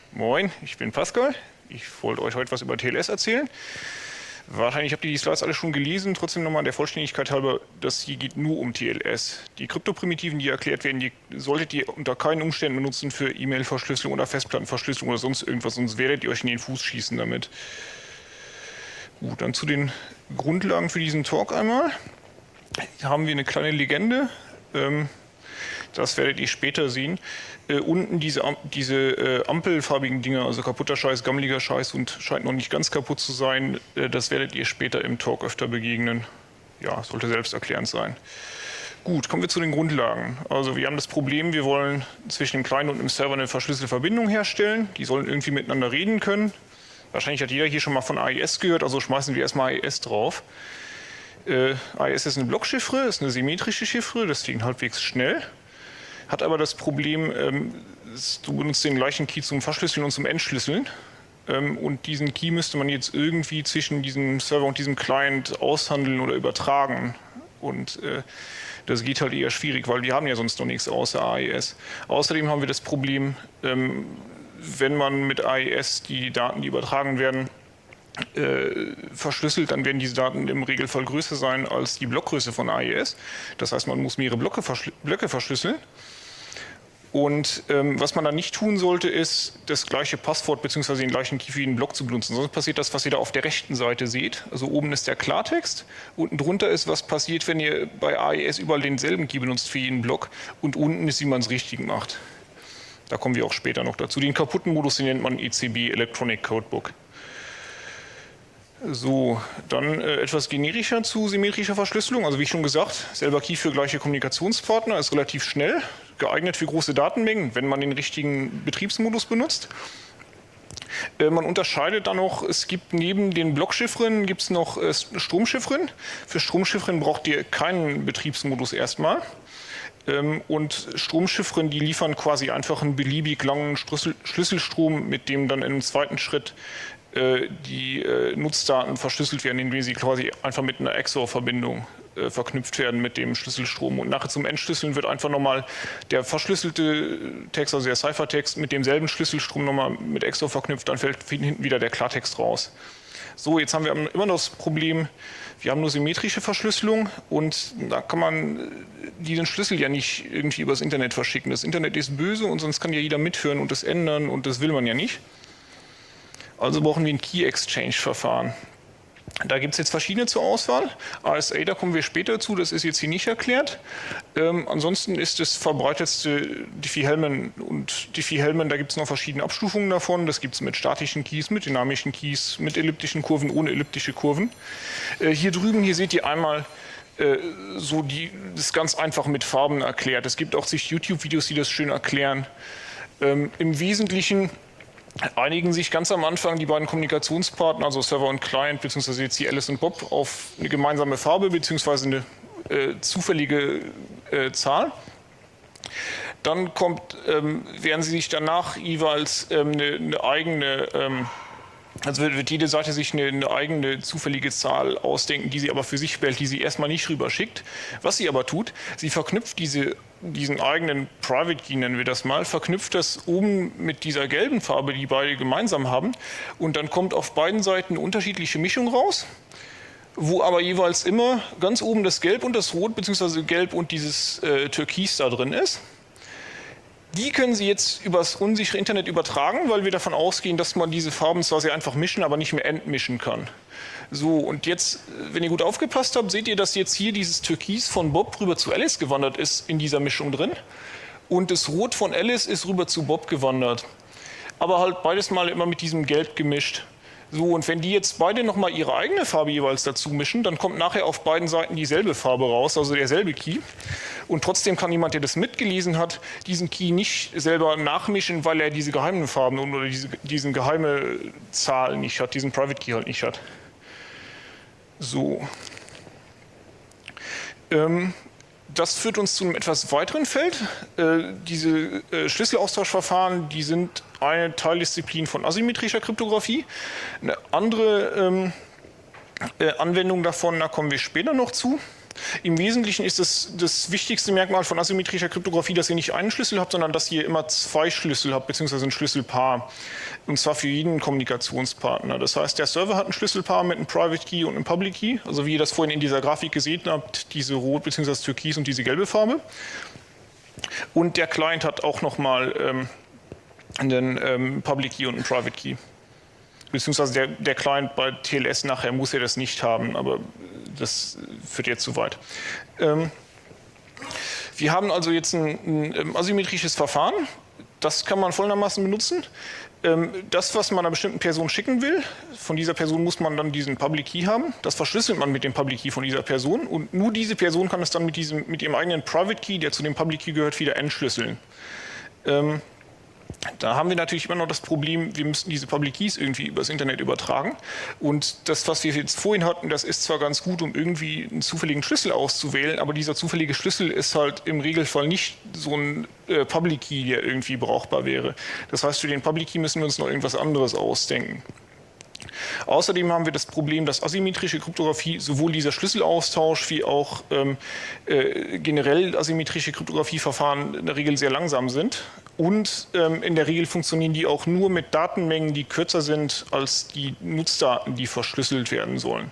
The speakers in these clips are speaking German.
Moin, ich bin Pascal. Ich wollte euch heute was über TLS erzählen. Wahrscheinlich habt ihr die Slides alle schon gelesen. Trotzdem nochmal der Vollständigkeit halber, das hier geht nur um TLS. Die Kryptoprimitiven, die erklärt werden, die solltet ihr unter keinen Umständen benutzen für E-Mail-Verschlüsselung oder Festplattenverschlüsselung oder sonst irgendwas, sonst werdet ihr euch in den Fuß schießen damit. Gut, dann zu den Grundlagen für diesen Talk einmal. Hier haben wir eine kleine Legende. Das werdet ihr später sehen. Unten diese ampelfarbigen Dinger, also kaputter Scheiß, gammeliger Scheiß und scheint noch nicht ganz kaputt zu sein. Das werdet ihr später im Talk öfter begegnen. Ja, sollte selbsterklärend sein. Gut, kommen wir zu den Grundlagen. Also wir haben das Problem, wir wollen zwischen dem Client und dem Server eine verschlüsselte Verbindung herstellen. Die sollen irgendwie miteinander reden können. Wahrscheinlich hat jeder hier schon mal von AES gehört, also schmeißen wir erstmal AES drauf. AES ist eine Blockchiffre, ist eine symmetrische Chiffre, deswegen halbwegs schnell. Hat aber das Problem, du benutzt den gleichen Key zum Verschlüsseln und zum Entschlüsseln. Und diesen Key müsste man jetzt irgendwie zwischen diesem Server und diesem Client aushandeln oder übertragen. Und das geht halt eher schwierig, weil wir haben ja sonst noch nichts außer AES. Außerdem haben wir das Problem, wenn man mit AES die Daten, die übertragen werden, verschlüsselt, dann werden diese Daten im Regelfall größer sein als die Blockgröße von AES. Das heißt, man muss mehrere Blöcke verschlüsseln. Und was man dann nicht tun sollte, ist, das gleiche Passwort bzw. den gleichen Key für jeden Block zu benutzen. Sonst passiert das, was ihr da auf der rechten Seite seht. Also oben ist der Klartext, unten drunter ist, was passiert, wenn ihr bei AES überall denselben Key benutzt für jeden Block und unten ist, wie man es richtig macht. Da kommen wir auch später noch dazu. Den kaputten Modus, den nennt man ECB, Electronic Codebook. So, dann etwas generischer zu symmetrischer Verschlüsselung. Also wie schon gesagt, selber Key für gleiche Kommunikationspartner, ist relativ schnell, geeignet für große Datenmengen, wenn man den richtigen Betriebsmodus benutzt. Man unterscheidet dann noch, es gibt neben den Blockchiffren gibt es noch Stromchiffren. Für Stromchiffren braucht ihr keinen Betriebsmodus erstmal. Und Stromchiffren, die liefern quasi einfach einen beliebig langen Schlüsselstrom, mit dem dann im zweiten Schritt die Nutzdaten verschlüsselt werden, indem sie quasi einfach mit einer XOR-Verbindung verknüpft werden mit dem Schlüsselstrom. Und nachher zum Entschlüsseln wird einfach nochmal der verschlüsselte Text, also der Ciphertext, mit demselben Schlüsselstrom nochmal mit XOR verknüpft, dann fällt hinten wieder der Klartext raus. So, jetzt haben wir immer noch das Problem, wir haben nur symmetrische Verschlüsselung und da kann man diesen Schlüssel ja nicht irgendwie übers Internet verschicken. Das Internet ist böse und sonst kann ja jeder mithören und das ändern und das will man ja nicht. Also brauchen wir ein Key-Exchange-Verfahren. Da gibt es jetzt verschiedene zur Auswahl. RSA, da kommen wir später zu, das ist jetzt hier nicht erklärt. Ansonsten ist das verbreitetste Diffie-Hellman und Diffie-Hellman, da gibt es noch verschiedene Abstufungen davon. Das gibt es mit statischen Keys, mit dynamischen Keys, mit elliptischen Kurven, ohne elliptische Kurven. Hier drüben, hier seht ihr einmal so das ganz einfach mit Farben erklärt. Es gibt auch sich YouTube-Videos, die das schön erklären. Im Wesentlichen einigen sich ganz am Anfang die beiden Kommunikationspartner, also Server und Client, beziehungsweise jetzt hier Alice und Bob, auf eine gemeinsame Farbe, beziehungsweise eine zufällige Zahl. Dann werden sie sich danach jeweils eine eigene, also wird jede Seite sich eine eigene zufällige Zahl ausdenken, die sie aber für sich wählt, die sie erstmal nicht rüberschickt. Was sie aber tut, sie verknüpft diesen eigenen Private Key, nennen wir das mal, verknüpft das oben mit dieser gelben Farbe, die beide gemeinsam haben. Und dann kommt auf beiden Seiten eine unterschiedliche Mischung raus, wo aber jeweils immer ganz oben das Gelb und das Rot, beziehungsweise Gelb und dieses Türkis da drin ist. Die können Sie jetzt übers unsichere Internet übertragen, weil wir davon ausgehen, dass man diese Farben zwar sehr einfach mischen, aber nicht mehr entmischen kann. So, und jetzt, wenn ihr gut aufgepasst habt, seht ihr, dass jetzt hier dieses Türkis von Bob rüber zu Alice gewandert ist in dieser Mischung drin. Und das Rot von Alice ist rüber zu Bob gewandert. Aber halt beides mal immer mit diesem Gelb gemischt. So, und wenn die jetzt beide nochmal ihre eigene Farbe jeweils dazu mischen, dann kommt nachher auf beiden Seiten dieselbe Farbe raus, also derselbe Key. Und trotzdem kann jemand, der das mitgelesen hat, diesen Key nicht selber nachmischen, weil er diese geheimen Farben oder diese geheime Zahl nicht hat, diesen Private Key halt nicht hat. So. Das führt uns zu einem etwas weiteren Feld. Diese Schlüsselaustauschverfahren, die sind eine Teildisziplin von asymmetrischer Kryptographie. Eine andere Anwendung davon, da kommen wir später noch zu. Im Wesentlichen ist das wichtigste Merkmal von asymmetrischer Kryptographie, dass ihr nicht einen Schlüssel habt, sondern dass ihr immer zwei Schlüssel habt, beziehungsweise ein Schlüsselpaar. Und zwar für jeden Kommunikationspartner. Das heißt, der Server hat ein Schlüsselpaar mit einem Private Key und einem Public Key. Also wie ihr das vorhin in dieser Grafik gesehen habt, diese rot bzw. türkis und diese gelbe Farbe. Und der Client hat auch nochmal einen Public Key und einen Private Key. Beziehungsweise der Client bei TLS nachher muss er das nicht haben, aber das führt jetzt zu weit. Wir haben also jetzt ein asymmetrisches Verfahren. Das kann man folgendermaßen benutzen. Das, was man einer bestimmten Person schicken will, von dieser Person muss man dann diesen Public Key haben. Das verschlüsselt man mit dem Public Key von dieser Person. Und nur diese Person kann es dann mit ihrem eigenen Private Key, der zu dem Public Key gehört, wieder entschlüsseln. Da haben wir natürlich immer noch das Problem, wir müssen diese Public Keys irgendwie übers Internet übertragen. Und das, was wir jetzt vorhin hatten, das ist zwar ganz gut, um irgendwie einen zufälligen Schlüssel auszuwählen, aber dieser zufällige Schlüssel ist halt im Regelfall nicht so ein Public Key, der irgendwie brauchbar wäre. Das heißt, für den Public Key müssen wir uns noch irgendwas anderes ausdenken. Außerdem haben wir das Problem, dass asymmetrische Kryptographie sowohl dieser Schlüsselaustausch wie auch generell asymmetrische Kryptografieverfahren in der Regel sehr langsam sind. Und in der Regel funktionieren die auch nur mit Datenmengen, die kürzer sind als die Nutzdaten, die verschlüsselt werden sollen.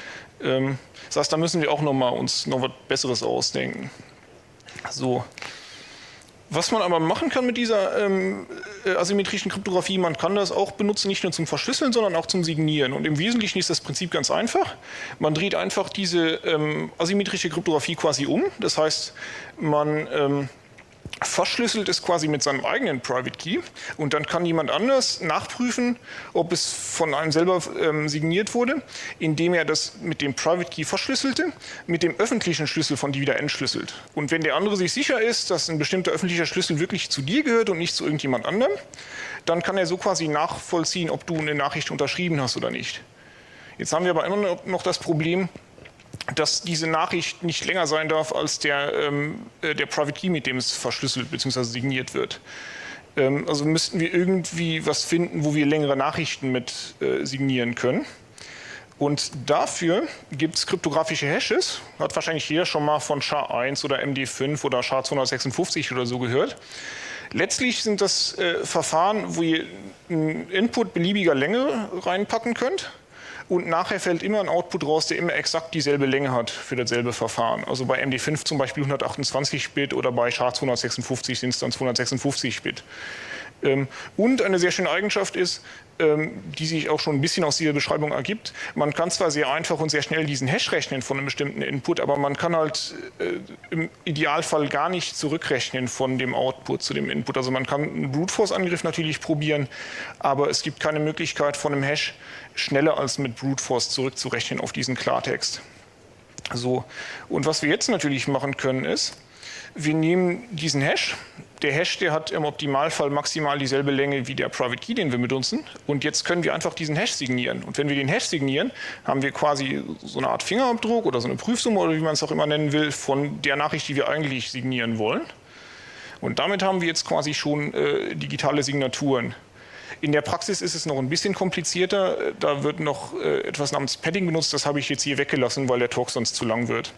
Das heißt, da müssen wir auch uns noch was Besseres ausdenken. So. Was man aber machen kann mit dieser asymmetrischen Kryptographie, man kann das auch benutzen, nicht nur zum Verschlüsseln, sondern auch zum Signieren. Und im Wesentlichen ist das Prinzip ganz einfach. Man dreht einfach diese asymmetrische Kryptographie quasi um. Das heißt, man verschlüsselt es quasi mit seinem eigenen Private Key und dann kann jemand anders nachprüfen, ob es von einem selber signiert wurde, indem er das mit dem Private Key verschlüsselte, mit dem öffentlichen Schlüssel von dir wieder entschlüsselt. Und wenn der andere sich sicher ist, dass ein bestimmter öffentlicher Schlüssel wirklich zu dir gehört und nicht zu irgendjemand anderem, dann kann er so quasi nachvollziehen, ob du eine Nachricht unterschrieben hast oder nicht. Jetzt haben wir aber immer noch das Problem, dass diese Nachricht nicht länger sein darf als der Private Key, mit dem es verschlüsselt bzw. signiert wird. Also müssten wir irgendwie was finden, wo wir längere Nachrichten mit signieren können. Und dafür gibt es kryptografische Hashes. Hat wahrscheinlich jeder schon mal von SHA-1 oder MD5 oder SHA-256 oder so gehört. Letztlich sind das Verfahren, wo ihr einen Input beliebiger Länge reinpacken könnt. Und nachher fällt immer ein Output raus, der immer exakt dieselbe Länge hat für dasselbe Verfahren. Also bei MD5 zum Beispiel 128 Bit oder bei SHA-256 sind es dann 256 Bit. Und eine sehr schöne Eigenschaft ist, die sich auch schon ein bisschen aus dieser Beschreibung ergibt, man kann zwar sehr einfach und sehr schnell diesen Hash rechnen von einem bestimmten Input, aber man kann halt im Idealfall gar nicht zurückrechnen von dem Output zu dem Input. Also man kann einen Brute Force Angriff natürlich probieren, aber es gibt keine Möglichkeit von einem Hash schneller als mit Brute Force zurückzurechnen auf diesen Klartext. So. Und was wir jetzt natürlich machen können ist, wir nehmen diesen Hash. Der Hash, der hat im Optimalfall maximal dieselbe Länge wie der Private Key, den wir benutzen. Und jetzt können wir einfach diesen Hash signieren. Und wenn wir den Hash signieren, haben wir quasi so eine Art Fingerabdruck oder so eine Prüfsumme oder wie man es auch immer nennen will, von der Nachricht, die wir eigentlich signieren wollen. Und damit haben wir jetzt quasi schon digitale Signaturen. In der Praxis ist es noch ein bisschen komplizierter. Da wird noch etwas namens Padding benutzt. Das habe ich jetzt hier weggelassen, weil der Talk sonst zu lang wird.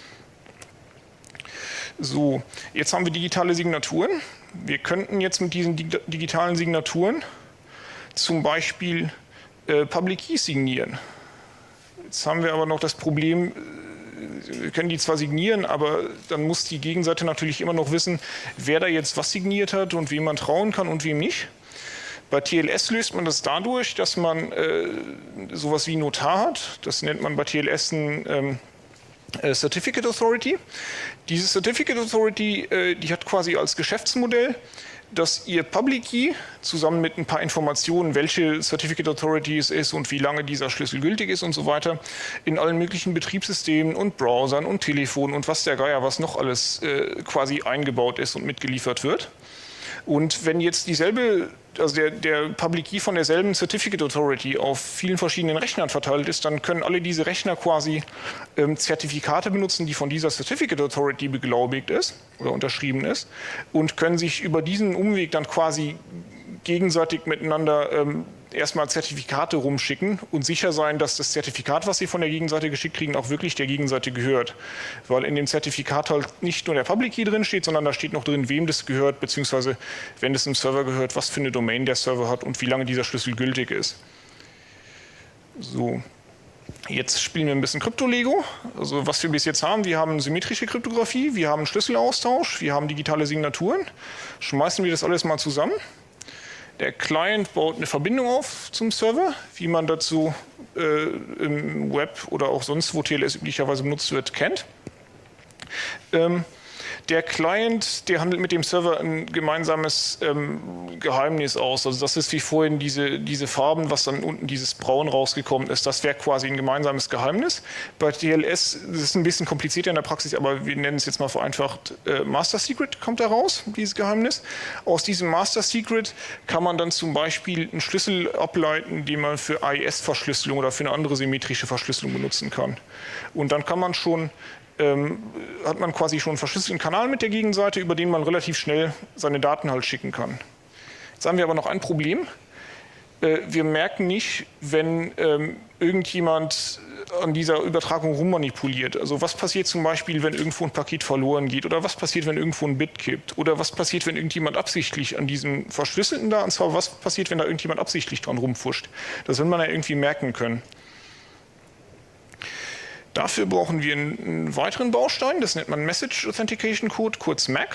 So, jetzt haben wir digitale Signaturen. Wir könnten jetzt mit diesen digitalen Signaturen zum Beispiel Public Keys signieren. Jetzt haben wir aber noch das Problem, wir können die zwar signieren, aber dann muss die Gegenseite natürlich immer noch wissen, wer da jetzt was signiert hat und wem man trauen kann und wem nicht. Bei TLS löst man das dadurch, dass man sowas wie Notar hat. Das nennt man bei TLS ein Certificate Authority. Diese Certificate Authority, die hat quasi als Geschäftsmodell, dass ihr Public Key zusammen mit ein paar Informationen, welche Certificate Authority es ist und wie lange dieser Schlüssel gültig ist und so weiter, in allen möglichen Betriebssystemen und Browsern und Telefonen und was der Geier, was noch alles quasi eingebaut ist und mitgeliefert wird. Und wenn jetzt dieselbe, also der Public Key von derselben Certificate Authority auf vielen verschiedenen Rechnern verteilt ist, dann können alle diese Rechner quasi Zertifikate benutzen, die von dieser Certificate Authority beglaubigt ist oder unterschrieben ist und können sich über diesen Umweg dann quasi gegenseitig miteinander erstmal Zertifikate rumschicken und sicher sein, dass das Zertifikat, was sie von der Gegenseite geschickt kriegen, auch wirklich der Gegenseite gehört. Weil in dem Zertifikat halt nicht nur der Public Key drin steht, sondern da steht noch drin, wem das gehört, beziehungsweise wenn es einem Server gehört, was für eine Domain der Server hat und wie lange dieser Schlüssel gültig ist. So. Jetzt spielen wir ein bisschen Krypto-Lego. Also was wir bis jetzt haben, wir haben symmetrische Kryptographie, wir haben Schlüsselaustausch, wir haben digitale Signaturen. Schmeißen wir das alles mal zusammen. Der Client baut eine Verbindung auf zum Server, wie man dazu im Web oder auch sonst, wo TLS üblicherweise benutzt wird, kennt. Der Client, der handelt mit dem Server ein gemeinsames Geheimnis aus. Also das ist wie vorhin diese Farben, was dann unten dieses Braun rausgekommen ist. Das wäre quasi ein gemeinsames Geheimnis. Bei TLS das ist ein bisschen komplizierter in der Praxis, aber wir nennen es jetzt mal vereinfacht Master Secret kommt da raus, dieses Geheimnis. Aus diesem Master Secret kann man dann zum Beispiel einen Schlüssel ableiten, den man für AES-Verschlüsselung oder für eine andere symmetrische Verschlüsselung benutzen kann. Und dann kann man schon hat man quasi schon einen verschlüsselten Kanal mit der Gegenseite, über den man relativ schnell seine Daten halt schicken kann. Jetzt haben wir aber noch ein Problem. Wir merken nicht, wenn irgendjemand an dieser Übertragung rummanipuliert. Also was passiert zum Beispiel, wenn irgendwo ein Paket verloren geht? Oder was passiert, wenn irgendwo ein Bit kippt? Oder was passiert, wenn irgendjemand absichtlich an diesem verschlüsselten da, und zwar was passiert, wenn da irgendjemand absichtlich dran rumfuscht? Das will man ja irgendwie merken können. Dafür brauchen wir einen weiteren Baustein, das nennt man Message Authentication Code, kurz MAC.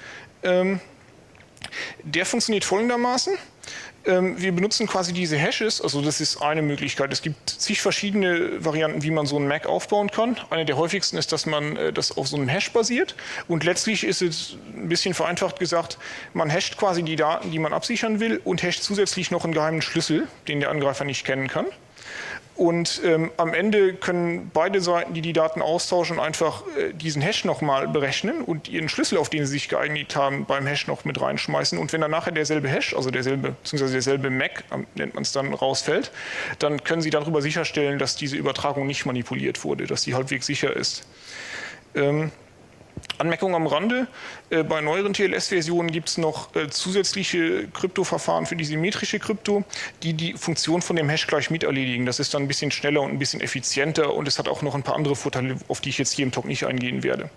Der funktioniert folgendermaßen. Wir benutzen quasi diese Hashes, also das ist eine Möglichkeit. Es gibt zig verschiedene Varianten, wie man so einen MAC aufbauen kann. Eine der häufigsten ist, dass man das auf so einem Hash basiert. Und letztlich ist es ein bisschen vereinfacht gesagt, man hasht quasi die Daten, die man absichern will und hasht zusätzlich noch einen geheimen Schlüssel, den der Angreifer nicht kennen kann. Und am Ende können beide Seiten, die die Daten austauschen, einfach diesen Hash nochmal berechnen und ihren Schlüssel, auf den sie sich geeinigt haben, beim Hash noch mit reinschmeißen. Und wenn dann nachher derselbe Hash, also derselbe MAC, nennt man es dann, rausfällt, dann können sie darüber sicherstellen, dass diese Übertragung nicht manipuliert wurde, dass sie halbwegs sicher ist. Anmerkung am Rande, bei neueren TLS-Versionen gibt es noch zusätzliche Kryptoverfahren für die symmetrische Krypto, die die Funktion von dem Hash gleich mit erledigen. Das ist dann ein bisschen schneller und ein bisschen effizienter und es hat auch noch ein paar andere Vorteile, auf die ich jetzt hier im Talk nicht eingehen werde.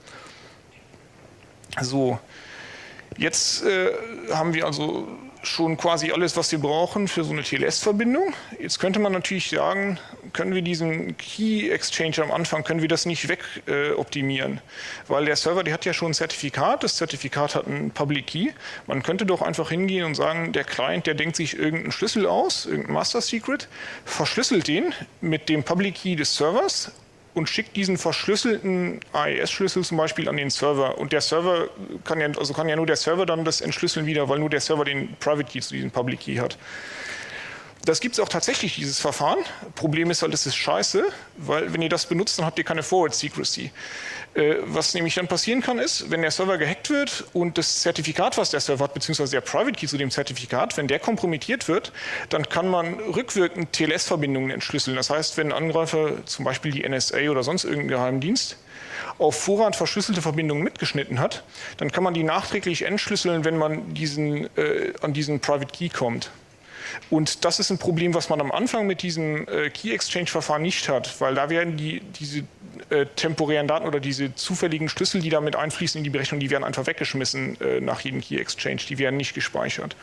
So, jetzt haben wir also schon quasi alles, was wir brauchen für so eine TLS-Verbindung. Jetzt könnte man natürlich sagen, können wir diesen Key-Exchange am Anfang, können wir das nicht wegoptimieren? Weil der Server, der hat ja schon ein Zertifikat, das Zertifikat hat einen Public Key. Man könnte doch einfach hingehen und sagen, der Client, der denkt sich irgendeinen Schlüssel aus, irgendein Master Secret, verschlüsselt den mit dem Public Key des Servers und schickt diesen verschlüsselten AES-Schlüssel zum Beispiel an den Server. Und der Server kann ja nur der Server dann das entschlüsseln wieder, weil nur der Server den Private Key zu diesem Public Key hat. Das gibt es auch tatsächlich, dieses Verfahren. Problem ist halt, es ist scheiße, weil wenn ihr das benutzt, dann habt ihr keine Forward Secrecy. Was nämlich dann passieren kann, ist, wenn der Server gehackt wird und das Zertifikat, was der Server hat, beziehungsweise der Private Key zu dem Zertifikat, wenn der kompromittiert wird, dann kann man rückwirkend TLS-Verbindungen entschlüsseln. Das heißt, wenn ein Angreifer, zum Beispiel die NSA oder sonst irgendein Geheimdienst, auf Vorrat verschlüsselte Verbindungen mitgeschnitten hat, dann kann man die nachträglich entschlüsseln, wenn man an diesen Private Key kommt. Und das ist ein Problem, was man am Anfang mit diesem Key-Exchange-Verfahren nicht hat, weil da werden diese temporären Daten oder diese zufälligen Schlüssel, die damit einfließen in die Berechnung, die werden einfach weggeschmissen nach jedem Key-Exchange. Die werden nicht gespeichert.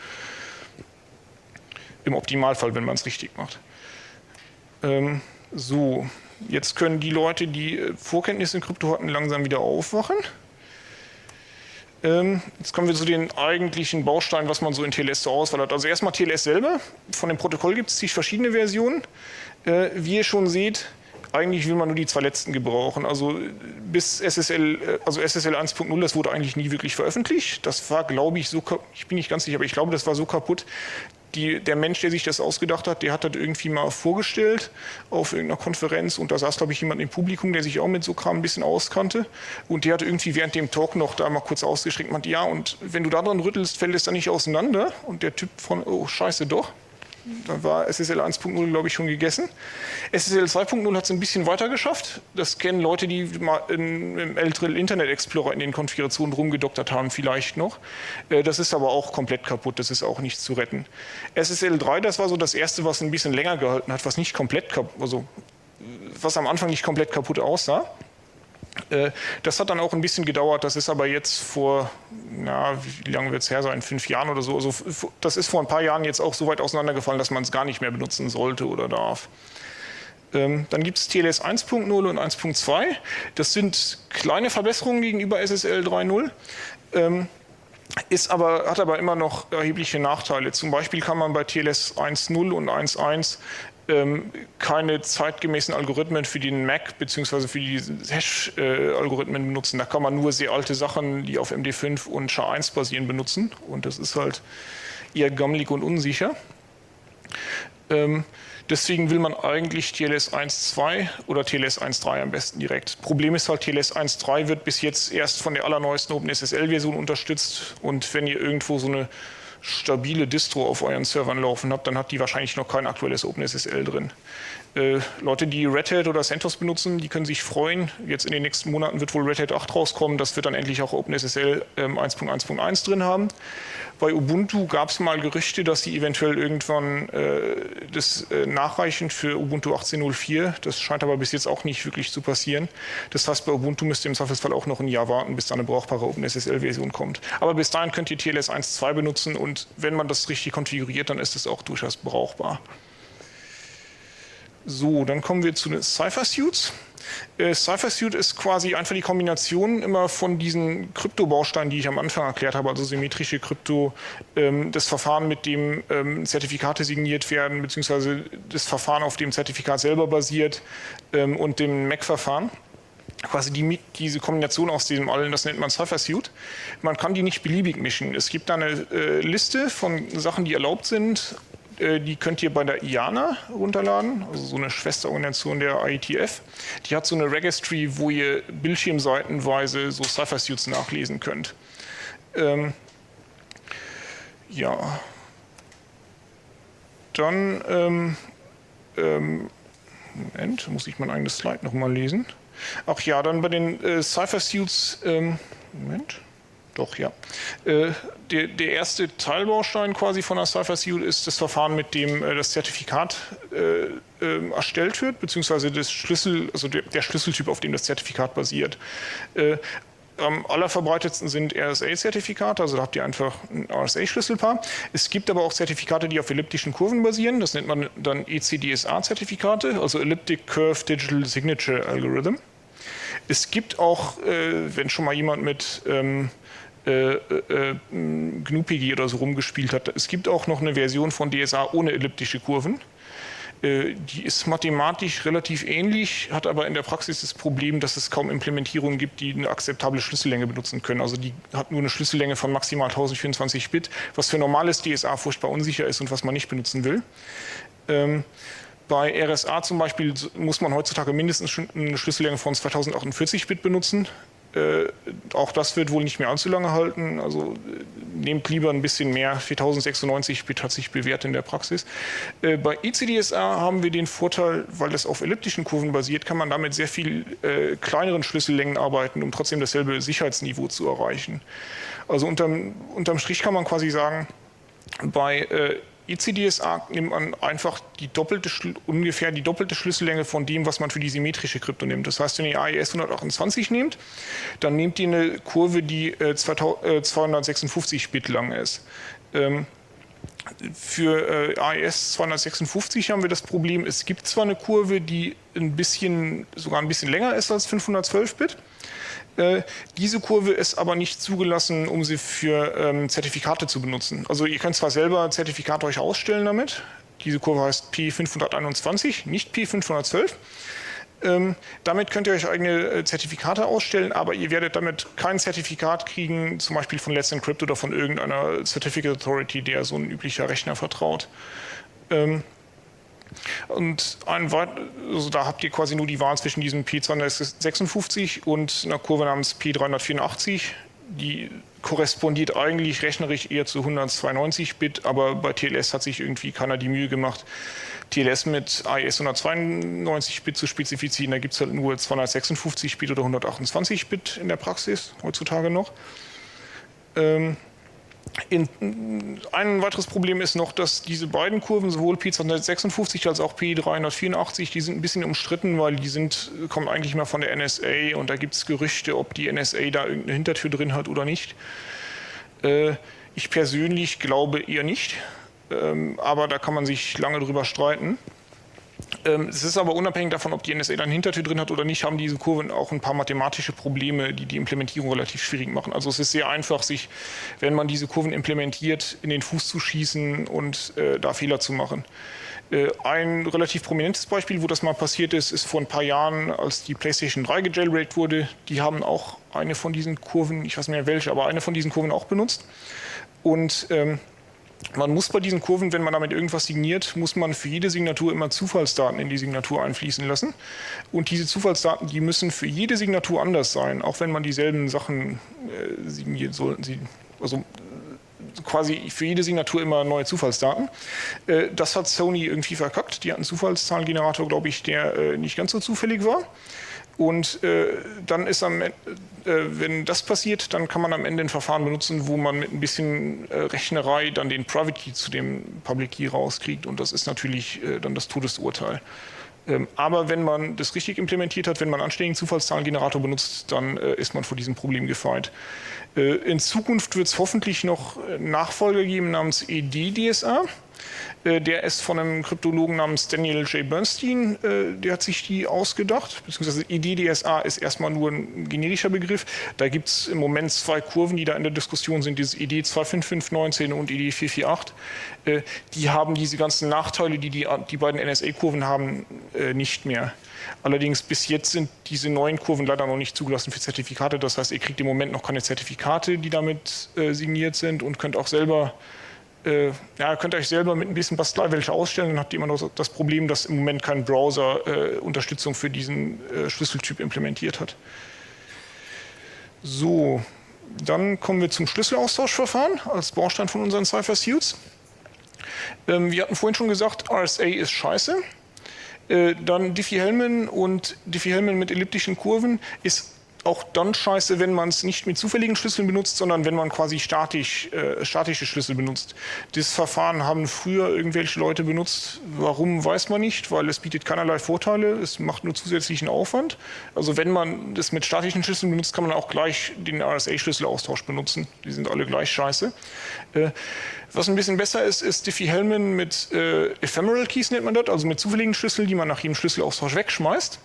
Im Optimalfall, wenn man es richtig macht. So, jetzt können die Leute, die Vorkenntnisse in Krypto hatten, langsam wieder aufwachen. Jetzt kommen wir zu den eigentlichen Bausteinen, was man so in TLS zur Auswahl hat. Also erstmal TLS selber. Von dem Protokoll gibt es zig verschiedene Versionen. Wie ihr schon seht, eigentlich will man nur die zwei letzten gebrauchen. Also bis SSL, also SSL 1.0, das wurde eigentlich nie wirklich veröffentlicht. Das war, glaube ich, so, ich bin nicht ganz sicher, aber ich glaube, das war so kaputt. Der Mensch, der sich das ausgedacht hat, der hat das irgendwie mal vorgestellt auf irgendeiner Konferenz und da saß, glaube ich, jemand im Publikum, der sich auch mit so Kram ein bisschen auskannte und der hat irgendwie während dem Talk noch da mal kurz ausgeschränkt, meinte, ja, und wenn du da dran rüttelst, fällt es dann nicht auseinander und der Typ von, oh, scheiße, doch. Da war SSL 1.0, glaube ich, schon gegessen. SSL 2.0 hat es ein bisschen weiter geschafft. Das kennen Leute, die mal im älteren Internet Explorer in den Konfigurationen rumgedoktert haben, vielleicht noch. Das ist aber auch komplett kaputt, das ist auch nicht zu retten. SSL 3, das war so das erste, was ein bisschen länger gehalten hat, was nicht komplett kaputt, also was am Anfang nicht komplett kaputt aussah. Das hat dann auch ein bisschen gedauert, das ist aber jetzt vor, na, wie lange wird es her sein, 5 Jahren oder so. Also das ist vor ein paar Jahren jetzt auch so weit auseinandergefallen, dass man es gar nicht mehr benutzen sollte oder darf. Dann gibt es TLS 1.0 und 1.2. Das sind kleine Verbesserungen gegenüber SSL 3.0. Hat aber immer noch erhebliche Nachteile. Zum Beispiel kann man bei TLS 1.0 und 1.1 keine zeitgemäßen Algorithmen für den Mac bzw. für die Hash-Algorithmen benutzen. Da kann man nur sehr alte Sachen, die auf MD5 und SHA-1 basieren, benutzen. Und das ist halt eher gammelig und unsicher. Deswegen will man eigentlich TLS 1.2 oder TLS 1.3 am besten direkt. Problem ist halt, TLS 1.3 wird bis jetzt erst von der allerneuesten OpenSSL-Version unterstützt. Und wenn ihr irgendwo so eine stabile Distro auf euren Servern laufen habt, dann hat die wahrscheinlich noch kein aktuelles OpenSSL drin. Leute, die Red Hat oder CentOS benutzen, die können sich freuen. Jetzt in den nächsten Monaten wird wohl Red Hat 8 rauskommen. Das wird dann endlich auch OpenSSL 1.1.1 drin haben. Bei Ubuntu gab es mal Gerüchte, dass sie eventuell irgendwann das nachreichen für Ubuntu 18.04. Das scheint aber bis jetzt auch nicht wirklich zu passieren. Das heißt, bei Ubuntu müsst ihr im Zweifelsfall auch noch ein Jahr warten, bis da eine brauchbare OpenSSL-Version kommt. Aber bis dahin könnt ihr TLS 1.2 benutzen und wenn man das richtig konfiguriert, dann ist es auch durchaus brauchbar. So, dann kommen wir zu den Cypher-Suits. Cypher-Suit ist quasi einfach die Kombination immer von diesen Kryptobausteinen, die ich am Anfang erklärt habe, also symmetrische Krypto, das Verfahren, mit dem Zertifikate signiert werden, beziehungsweise das Verfahren, auf dem Zertifikat selber basiert und dem MAC-Verfahren. Quasi diese Kombination aus diesem allen, das nennt man Cypher-Suit. Man kann die nicht beliebig mischen. Es gibt da eine Liste von Sachen, die erlaubt sind. Die könnt ihr bei der IANA runterladen, also so eine Schwesterorganisation der IETF. Die hat so eine Registry, wo ihr bildschirmseitenweise so Cypher-Suits nachlesen könnt. Ja. Dann, Moment, muss ich mein eigenes Slide nochmal lesen. Ach ja, dann bei den Cypher-Suits, Moment. Doch, ja. Der erste Teilbaustein quasi von einer Cypher-Suit ist das Verfahren, mit dem das Zertifikat erstellt wird, beziehungsweise das also der Schlüsseltyp, auf dem das Zertifikat basiert. Am allerverbreitetsten sind RSA-Zertifikate, also da habt ihr einfach ein RSA-Schlüsselpaar. Es gibt aber auch Zertifikate, die auf elliptischen Kurven basieren. Das nennt man dann ECDSA-Zertifikate, also Elliptic Curve Digital Signature Algorithm. Es gibt auch, wenn schon mal jemand mit GNU-PG oder so rumgespielt hat. Es gibt auch noch eine Version von DSA ohne elliptische Kurven. Die ist mathematisch relativ ähnlich, hat aber in der Praxis das Problem, dass es kaum Implementierungen gibt, die eine akzeptable Schlüssellänge benutzen können. Also die hat nur eine Schlüssellänge von maximal 1024 Bit, was für normales DSA furchtbar unsicher ist und was man nicht benutzen will. Bei RSA zum Beispiel muss man heutzutage mindestens eine Schlüssellänge von 2048 Bit benutzen. Auch das wird wohl nicht mehr allzu lange halten. Also nehmt lieber ein bisschen mehr. 4096 Bit hat sich bewährt in der Praxis. Bei ECDSA haben wir den Vorteil, weil es auf elliptischen Kurven basiert, kann man damit sehr viel kleineren Schlüssellängen arbeiten, um trotzdem dasselbe Sicherheitsniveau zu erreichen. Also unterm Strich kann man quasi sagen, bei ECDSA nimmt man einfach ungefähr die doppelte Schlüssellänge von dem, was man für die symmetrische Krypto nimmt. Das heißt, wenn ihr AES 128 nehmt, dann nehmt ihr eine Kurve, die 256 Bit lang ist. Für AES 256 haben wir das Problem, es gibt zwar eine Kurve, die sogar ein bisschen länger ist als 512 Bit. Diese Kurve ist aber nicht zugelassen, um sie für Zertifikate zu benutzen. Also ihr könnt zwar selber Zertifikate euch ausstellen damit. Diese Kurve heißt P521, nicht P512. Damit könnt ihr euch eigene Zertifikate ausstellen, aber ihr werdet damit kein Zertifikat kriegen, zum Beispiel von Let's Encrypt oder von irgendeiner Certificate Authority, der so ein üblicher Rechner vertraut. Und also da habt ihr quasi nur die Wahl zwischen diesem P256 und einer Kurve namens P384, die korrespondiert eigentlich rechnerisch eher zu 192-Bit, aber bei TLS hat sich irgendwie keiner die Mühe gemacht, TLS mit AES 192-Bit zu spezifizieren. Da gibt es halt nur 256-Bit oder 128-Bit in der Praxis heutzutage noch. Ein weiteres Problem ist noch, dass diese beiden Kurven, sowohl P256 als auch P384, die sind ein bisschen umstritten, weil die kommen eigentlich mal von der NSA und da gibt es Gerüchte, ob die NSA da irgendeine Hintertür drin hat oder nicht. Ich persönlich glaube eher nicht, aber da kann man sich lange drüber streiten. Es ist aber unabhängig davon, ob die NSA da eine Hintertür drin hat oder nicht, haben diese Kurven auch ein paar mathematische Probleme, die die Implementierung relativ schwierig machen. Also es ist sehr einfach, wenn man diese Kurven implementiert, in den Fuß zu schießen und da Fehler zu machen. Ein relativ prominentes Beispiel, wo das mal passiert ist, ist vor ein paar Jahren, als die PlayStation 3 gejailbreakt wurde. Die haben auch eine von diesen Kurven, ich weiß nicht mehr welche, aber eine von diesen Kurven auch benutzt. Und man muss bei diesen Kurven, wenn man damit irgendwas signiert, muss man für jede Signatur immer Zufallsdaten in die Signatur einfließen lassen. Und diese Zufallsdaten, die müssen für jede Signatur anders sein, auch wenn man dieselben Sachen signiert. Also quasi für jede Signatur immer neue Zufallsdaten. Das hat Sony irgendwie verkackt. Die hatten einen Zufallszahlengenerator, glaube ich, der nicht ganz so zufällig war. Und dann ist wenn das passiert, dann kann man am Ende ein Verfahren benutzen, wo man mit ein bisschen Rechnerei dann den Private Key zu dem Public Key rauskriegt. Und das ist natürlich dann das Todesurteil. Aber wenn man das richtig implementiert hat, wenn man einen anständigen Zufallszahlengenerator benutzt, dann ist man vor diesem Problem gefeit. In Zukunft wird es hoffentlich noch Nachfolger geben namens EDDSA. Der ist von einem Kryptologen namens Daniel J. Bernstein, der hat sich die ausgedacht, beziehungsweise EDDSA ist erstmal nur ein generischer Begriff. Da gibt es im Moment zwei Kurven, die da in der Diskussion sind, dieses ED 25519 und ED 448. Die haben diese ganzen Nachteile, die beiden NSA-Kurven haben, nicht mehr. Allerdings bis jetzt sind diese neuen Kurven leider noch nicht zugelassen für Zertifikate. Das heißt, ihr kriegt im Moment noch keine Zertifikate, die damit signiert sind und könnt auch selber könnt euch selber mit ein bisschen Bastelei welche ausstellen. Dann habt ihr immer noch das Problem, dass im Moment kein Browser Unterstützung für diesen Schlüsseltyp implementiert hat. So, dann kommen wir zum Schlüsselaustauschverfahren als Baustein von unseren Cypher-Suits. Wir hatten vorhin schon gesagt, RSA ist scheiße. Dann Diffie-Hellman und Diffie-Hellman mit elliptischen Kurven ist auch dann scheiße, wenn man es nicht mit zufälligen Schlüsseln benutzt, sondern wenn man quasi statische Schlüssel benutzt. Das Verfahren haben früher irgendwelche Leute benutzt. Warum, weiß man nicht, weil es bietet keinerlei Vorteile. Es macht nur zusätzlichen Aufwand. Also wenn man das mit statischen Schlüsseln benutzt, kann man auch gleich den RSA-Schlüsselaustausch benutzen. Die sind alle gleich scheiße. Was ein bisschen besser ist, ist Diffie-Hellman mit Ephemeral Keys nennt man das, also mit zufälligen Schlüsseln, die man nach jedem Schlüsselaustausch wegschmeißt.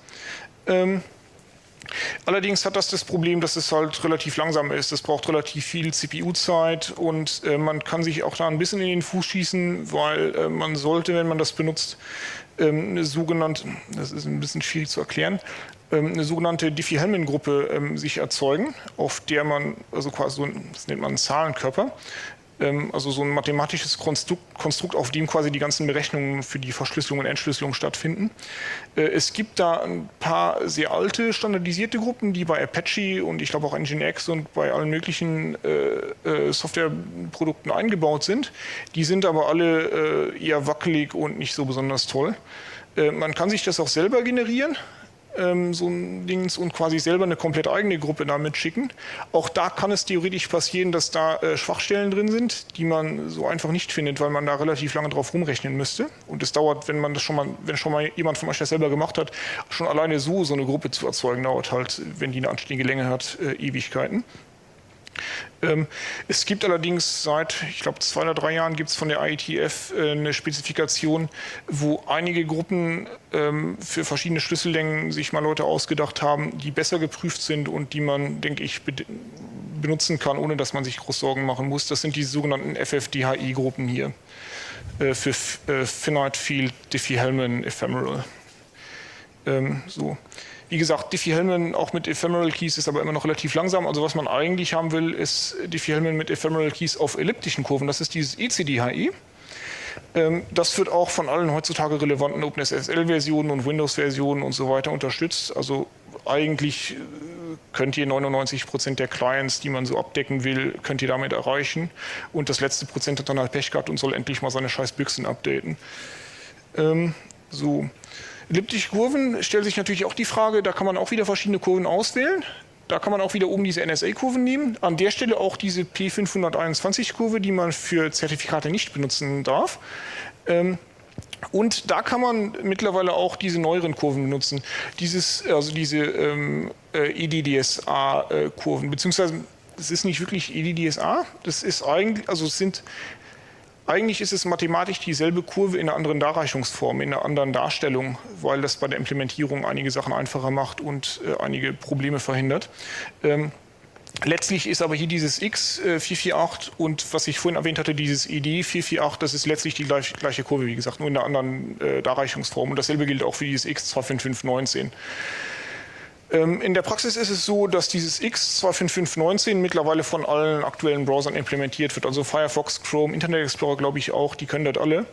Allerdings hat das Problem, dass es halt relativ langsam ist. Es braucht relativ viel CPU-Zeit und man kann sich auch da ein bisschen in den Fuß schießen, weil man sollte, wenn man das benutzt, eine sogenannte, das ist ein bisschen schwierig zu erklären, eine sogenannte Diffie-Hellman-Gruppe sich erzeugen, auf der man, also quasi so, das nennt man einen Zahlenkörper, also so ein mathematisches Konstrukt, auf dem quasi die ganzen Berechnungen für die Verschlüsselung und Entschlüsselung stattfinden. Es gibt da ein paar sehr alte standardisierte Gruppen, die bei Apache und ich glaube auch Nginx und bei allen möglichen Softwareprodukten eingebaut sind. Die sind aber alle eher wackelig und nicht so besonders toll. Man kann sich das auch selber generieren. So ein Dings und quasi selber eine komplett eigene Gruppe damit schicken. Auch da kann es theoretisch passieren, dass da Schwachstellen drin sind, die man so einfach nicht findet, weil man da relativ lange drauf rumrechnen müsste. Und es dauert, wenn schon mal jemand von euch das selber gemacht hat, schon alleine so eine Gruppe zu erzeugen, dauert halt, wenn die eine anständige Länge hat, Ewigkeiten. Es gibt allerdings seit, ich glaube, 2 oder 3 Jahren gibt es von der IETF eine Spezifikation, wo einige Gruppen für verschiedene Schlüssellängen sich mal Leute ausgedacht haben, die besser geprüft sind und die man, denke ich, benutzen kann, ohne dass man sich groß Sorgen machen muss. Das sind die sogenannten FFDHI-Gruppen hier für Finite Field Diffie-Hellman Ephemeral. So. Wie gesagt, Diffie-Hellman auch mit Ephemeral Keys ist aber immer noch relativ langsam. Also was man eigentlich haben will, ist Diffie-Hellman mit Ephemeral Keys auf elliptischen Kurven. Das ist dieses ECDHI. Das wird auch von allen heutzutage relevanten OpenSSL-Versionen und Windows-Versionen und so weiter unterstützt. Also eigentlich könnt ihr 99% der Clients, die man so abdecken will, könnt ihr damit erreichen. Und das letzte Prozent hat dann halt Pech gehabt und soll endlich mal seine scheiß Büchsen updaten. So. Elliptische Kurven stellt sich natürlich auch die Frage, da kann man auch wieder verschiedene Kurven auswählen. Da kann man auch wieder oben diese NSA-Kurven nehmen. An der Stelle auch diese P521-Kurve, die man für Zertifikate nicht benutzen darf. Und da kann man mittlerweile auch diese neueren Kurven benutzen. Also diese EDDSA-Kurven, beziehungsweise es ist nicht wirklich EDDSA, das ist eigentlich, eigentlich ist es mathematisch dieselbe Kurve in einer anderen Darreichungsform, in einer anderen Darstellung, weil das bei der Implementierung einige Sachen einfacher macht und einige Probleme verhindert. Letztlich ist aber hier dieses X448 und was ich vorhin erwähnt hatte, dieses ED448, das ist letztlich die gleiche Kurve, wie gesagt, nur in einer anderen Darreichungsform. Und dasselbe gilt auch für dieses X25519. In der Praxis ist es so, dass dieses X25519 mittlerweile von allen aktuellen Browsern implementiert wird. Also Firefox, Chrome, Internet Explorer glaube ich auch, die können das alle.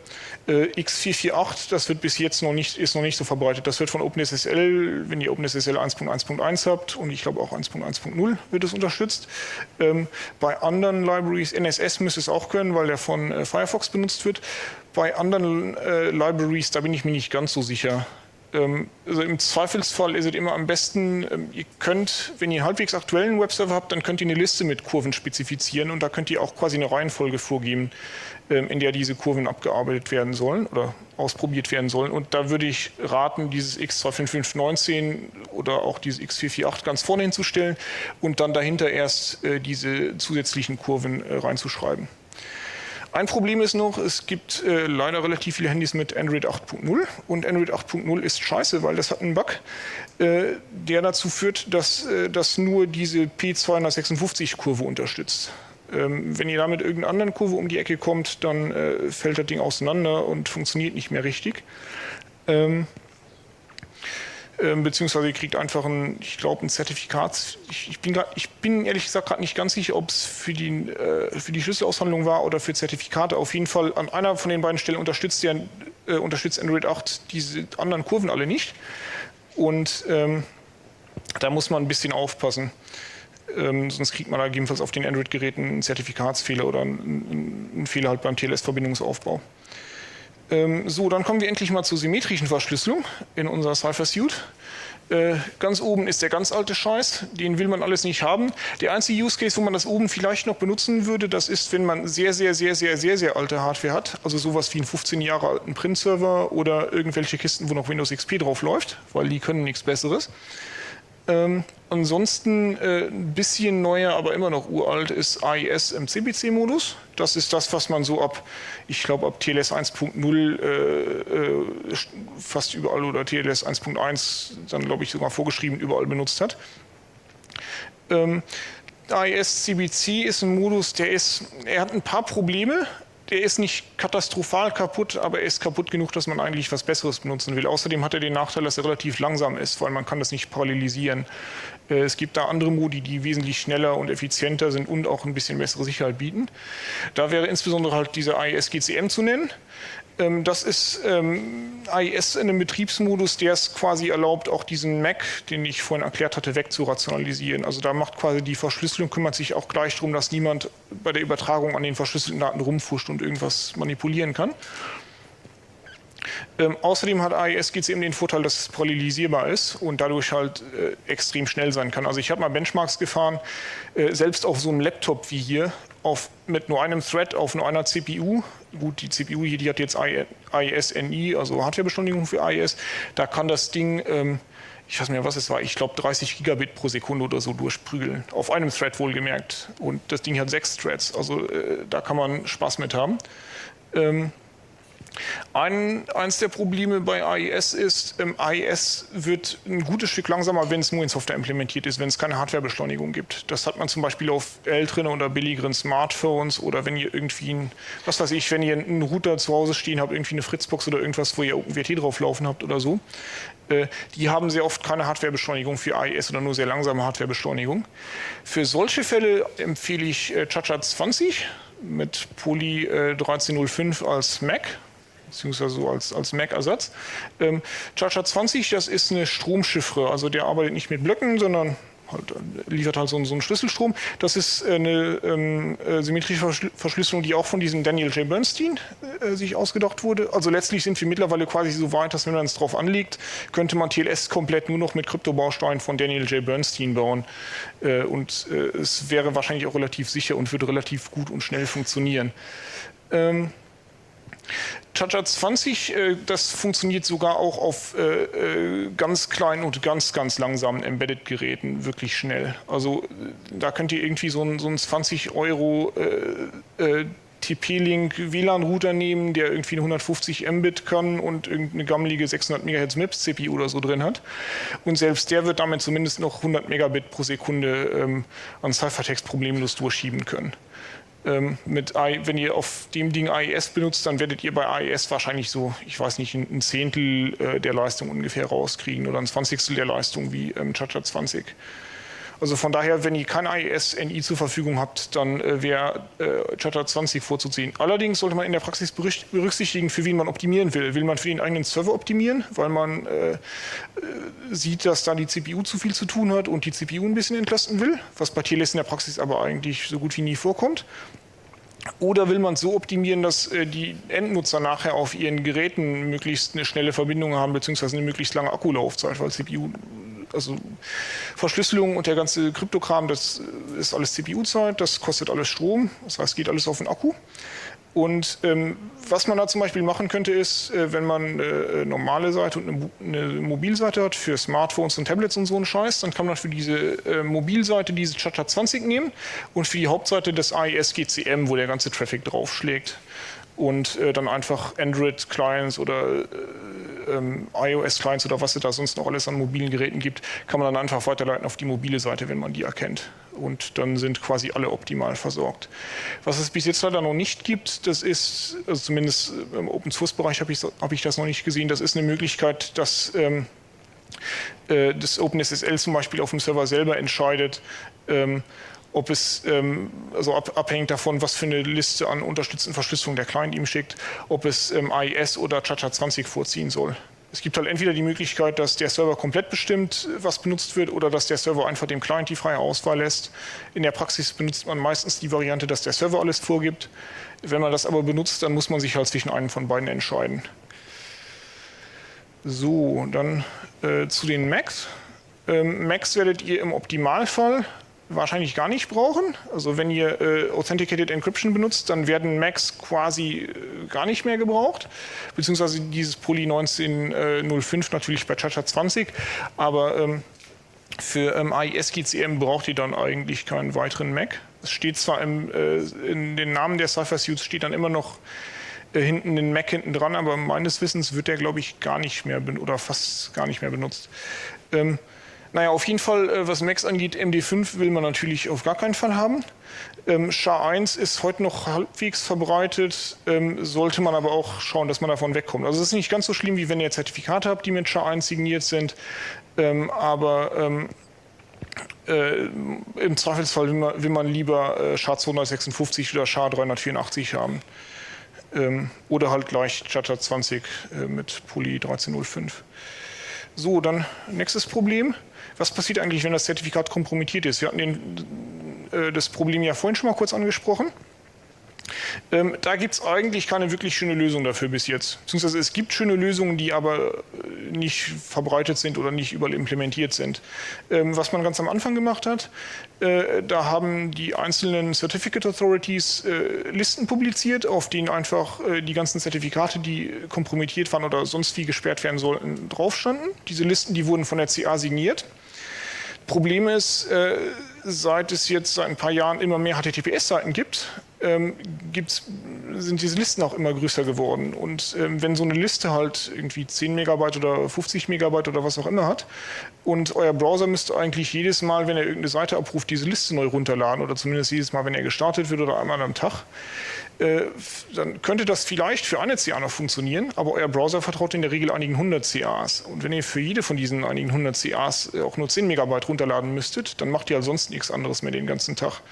X448, das wird bis jetzt ist noch nicht so verbreitet. Das wird von OpenSSL, wenn ihr OpenSSL 1.1.1 habt und ich glaube auch 1.1.0 wird es unterstüttt. Bei anderen Libraries, NSS müsste es auch können, weil der von Firefox benutzt wird. Bei anderen Libraries, da bin ich mir nicht ganz so sicher. Also im Zweifelsfall ist es immer am besten, ihr könnt, wenn ihr einen halbwegs aktuellen Webserver habt, dann könnt ihr eine Liste mit Kurven spezifizieren und da könnt ihr auch quasi eine Reihenfolge vorgeben, in der diese Kurven abgearbeitet werden sollen oder ausprobiert werden sollen. Und da würde ich raten, dieses X25519 oder auch dieses X448 ganz vorne hinzustellen und dann dahinter erst diese zusätzlichen Kurven reinzuschreiben. Ein Problem ist noch, es gibt leider relativ viele Handys mit Android 8.0 und Android 8.0 ist scheiße, weil das hat einen Bug, der dazu führt, dass das nur diese P256-Kurve unterstützt. Wenn ihr da mit irgendeiner anderen Kurve um die Ecke kommt, dann fällt das Ding auseinander und funktioniert nicht mehr richtig. Beziehungsweise ihr kriegt einfach ein Zertifikat. Ich bin ehrlich gesagt gerade nicht ganz sicher, ob es für die Schlüsselaushandlung war oder für Zertifikate. Auf jeden Fall an einer von den beiden Stellen unterstützt Android 8 diese anderen Kurven alle nicht. Und da muss man ein bisschen aufpassen. Sonst kriegt man da gegebenenfalls auf den Android-Geräten einen Zertifikatsfehler oder einen Fehler halt beim TLS-Verbindungsaufbau. So, dann kommen wir endlich mal zur symmetrischen Verschlüsselung in unserer Cypher Suite. Ganz oben ist der ganz alte Scheiß, den will man alles nicht haben. Der einzige Use Case, wo man das oben vielleicht noch benutzen würde, das ist, wenn man sehr alte Hardware hat, also sowas wie einen 15 Jahre alten Print-Server oder irgendwelche Kisten, wo noch Windows XP drauf läuft, weil die können nichts Besseres. Ansonsten ein bisschen neuer, aber immer noch uralt ist AES im CBC-Modus. Das ist das, was man so ab TLS 1.0 fast überall oder TLS 1.1 dann glaube ich sogar vorgeschrieben überall benutzt hat. AES CBC ist ein Modus, er hat ein paar Probleme. Der ist nicht katastrophal kaputt, aber er ist kaputt genug, dass man eigentlich was Besseres benutzen will. Außerdem hat er den Nachteil, dass er relativ langsam ist, weil man kann das nicht parallelisieren. Es gibt da andere Modi, die wesentlich schneller und effizienter sind und auch ein bisschen bessere Sicherheit bieten. Da wäre insbesondere halt dieser AES GCM zu nennen. Das ist AES in einem Betriebsmodus, der es quasi erlaubt, auch diesen MAC, den ich vorhin erklärt hatte, wegzurationalisieren. Also da macht quasi die Verschlüsselung, kümmert sich auch gleich darum, dass niemand bei der Übertragung an den verschlüsselten Daten rumfuscht und irgendwas manipulieren kann. Außerdem hat AES GCM den Vorteil, dass es parallelisierbar ist und dadurch halt extrem schnell sein kann. Also ich habe mal Benchmarks gefahren, selbst auf so einem Laptop wie hier, mit nur einem Thread auf nur einer CPU. Gut, die CPU hier, die hat jetzt AES NI, also Hardwarebeschleunigung für AES. Da kann das Ding, ich weiß nicht mehr, was es war, ich glaube 30 Gigabit pro Sekunde oder so durchprügeln. Auf einem Thread wohlgemerkt. Und das Ding hat 6 Threads, also da kann man Spaß mit haben. Eins der Probleme bei AES ist, AES wird ein gutes Stück langsamer, wenn es nur in Software implementiert ist, wenn es keine Hardwarebeschleunigung gibt. Das hat man zum Beispiel auf älteren oder billigeren Smartphones oder wenn ihr irgendwie wenn ihr einen Router zu Hause stehen habt, irgendwie eine Fritzbox oder irgendwas, wo ihr OpenWrt drauf laufen habt oder so. Die haben sehr oft keine Hardwarebeschleunigung für AES oder nur sehr langsame Hardwarebeschleunigung. Für solche Fälle empfehle ich ChaCha20 mit Poly 1305 als Mac. Beziehungsweise so als Mac-Ersatz. ChaCha20, das ist eine Stromchiffre, also der arbeitet nicht mit Blöcken, sondern liefert halt so einen Schlüsselstrom. Das ist eine symmetrische Verschlüsselung, die auch von diesem Daniel J. Bernstein sich ausgedacht wurde. Also letztlich sind wir mittlerweile quasi so weit, dass wenn man es drauf anlegt, könnte man TLS komplett nur noch mit Kryptobausteinen von Daniel J. Bernstein bauen. Und es wäre wahrscheinlich auch relativ sicher und würde relativ gut und schnell funktionieren. ChaCha20, das funktioniert sogar auch auf ganz kleinen und ganz langsamen Embedded-Geräten wirklich schnell. Also da könnt ihr irgendwie so einen 20 € TP-Link WLAN-Router nehmen, der irgendwie eine 150 Mbit kann und irgendeine gammelige 600 MHz MIPS-CPU oder so drin hat. Und selbst der wird damit zumindest noch 100 Megabit pro Sekunde an Ciphertext problemlos durchschieben können. Wenn ihr auf dem Ding AES benutzt, dann werdet ihr bei AES wahrscheinlich so, ich weiß nicht, ein Zehntel der Leistung ungefähr rauskriegen oder ein Zwanzigstel der Leistung wie ChaCha20. Also von daher, wenn ihr kein AES-NI zur Verfügung habt, dann wäre ChaCha20 vorzuziehen. Allerdings sollte man in der Praxis berücksichtigen, für wen man optimieren will. Will man für den eigenen Server optimieren, weil man sieht, dass da die CPU zu viel zu tun hat und die CPU ein bisschen entlasten will, was bei TLS in der Praxis aber eigentlich so gut wie nie vorkommt. Oder will man es so optimieren, dass die Endnutzer nachher auf ihren Geräten möglichst eine schnelle Verbindung haben, beziehungsweise eine möglichst lange Akkulaufzeit, weil CPU, also Verschlüsselung und der ganze Kryptokram, das ist alles CPU-Zeit, das kostet alles Strom, das heißt, geht alles auf den Akku. Und was man da zum Beispiel machen könnte, ist, wenn man eine normale Seite und eine Mobilseite hat für Smartphones und Tablets und so einen Scheiß, dann kann man für diese Mobilseite diese ChaCha20 nehmen und für die Hauptseite das AES GCM, wo der ganze Traffic draufschlägt. Und dann einfach Android-Clients oder iOS-Clients oder was es da sonst noch alles an mobilen Geräten gibt, kann man dann einfach weiterleiten auf die mobile Seite, wenn man die erkennt. Und dann sind quasi alle optimal versorgt. Was es bis jetzt leider noch nicht gibt, das ist, also zumindest im Open-Source-Bereich habe ich das noch nicht gesehen, das ist eine Möglichkeit, dass das OpenSSL zum Beispiel auf dem Server selber entscheidet, ob es, also abhängig davon, was für eine Liste an unterstützten Verschlüsselung der Client ihm schickt, ob es AES oder ChaCha20 vorziehen soll. Es gibt halt entweder die Möglichkeit, dass der Server komplett bestimmt, was benutzt wird, oder dass der Server einfach dem Client die freie Auswahl lässt. In der Praxis benutzt man meistens die Variante, dass der Server alles vorgibt. Wenn man das aber benutzt, dann muss man sich halt zwischen einem von beiden entscheiden. So, dann zu den Macs. Macs werdet ihr im Optimalfall wahrscheinlich gar nicht brauchen. Also wenn ihr Authenticated Encryption benutzt, dann werden Macs quasi gar nicht mehr gebraucht, beziehungsweise dieses Poly 1905 natürlich bei ChaCha20, aber für AES GCM braucht ihr dann eigentlich keinen weiteren Mac. Es steht zwar in den Namen der Cipher-Suits steht dann immer noch hinten den Mac hinten dran, aber meines Wissens wird der, glaube ich, gar nicht mehr oder fast gar nicht mehr benutzt. Naja, auf jeden Fall, was Macs angeht, MD5 will man natürlich auf gar keinen Fall haben. SHA-1 ist heute noch halbwegs verbreitet, sollte man aber auch schauen, dass man davon wegkommt. Also es ist nicht ganz so schlimm, wie wenn ihr Zertifikate habt, die mit SHA-1 signiert sind, aber im Zweifelsfall will man lieber SHA-256 oder SHA-384 haben. Oder halt gleich ChaCha20 mit Poly 1305. So, dann nächstes Problem. Was passiert eigentlich, wenn das Zertifikat kompromittiert ist? Wir hatten das Problem ja vorhin schon mal kurz angesprochen. Da gibt es eigentlich keine wirklich schöne Lösung dafür bis jetzt. Beziehungsweise es gibt schöne Lösungen, die aber nicht verbreitet sind oder nicht überall implementiert sind. Was man ganz am Anfang gemacht hat, da haben die einzelnen Certificate Authorities Listen publiziert, auf denen einfach die ganzen Zertifikate, die kompromittiert waren oder sonst wie gesperrt werden sollten, drauf standen. Diese Listen, die wurden von der CA signiert. Problem ist, seit es jetzt seit ein paar Jahren immer mehr HTTPS-Seiten gibt, sind diese Listen auch immer größer geworden. Und wenn so eine Liste halt irgendwie 10 Megabyte oder 50 Megabyte oder was auch immer hat und euer Browser müsste eigentlich jedes Mal, wenn er irgendeine Seite abruft, diese Liste neu runterladen oder zumindest jedes Mal, wenn er gestartet wird oder einmal am Tag, dann könnte das vielleicht für eine CA noch funktionieren, aber euer Browser vertraut in der Regel einigen 100 CAs. Und wenn ihr für jede von diesen einigen 100 CAs auch nur 10 Megabyte runterladen müsstet, dann macht ihr halt sonst nichts anderes mehr den ganzen Tag.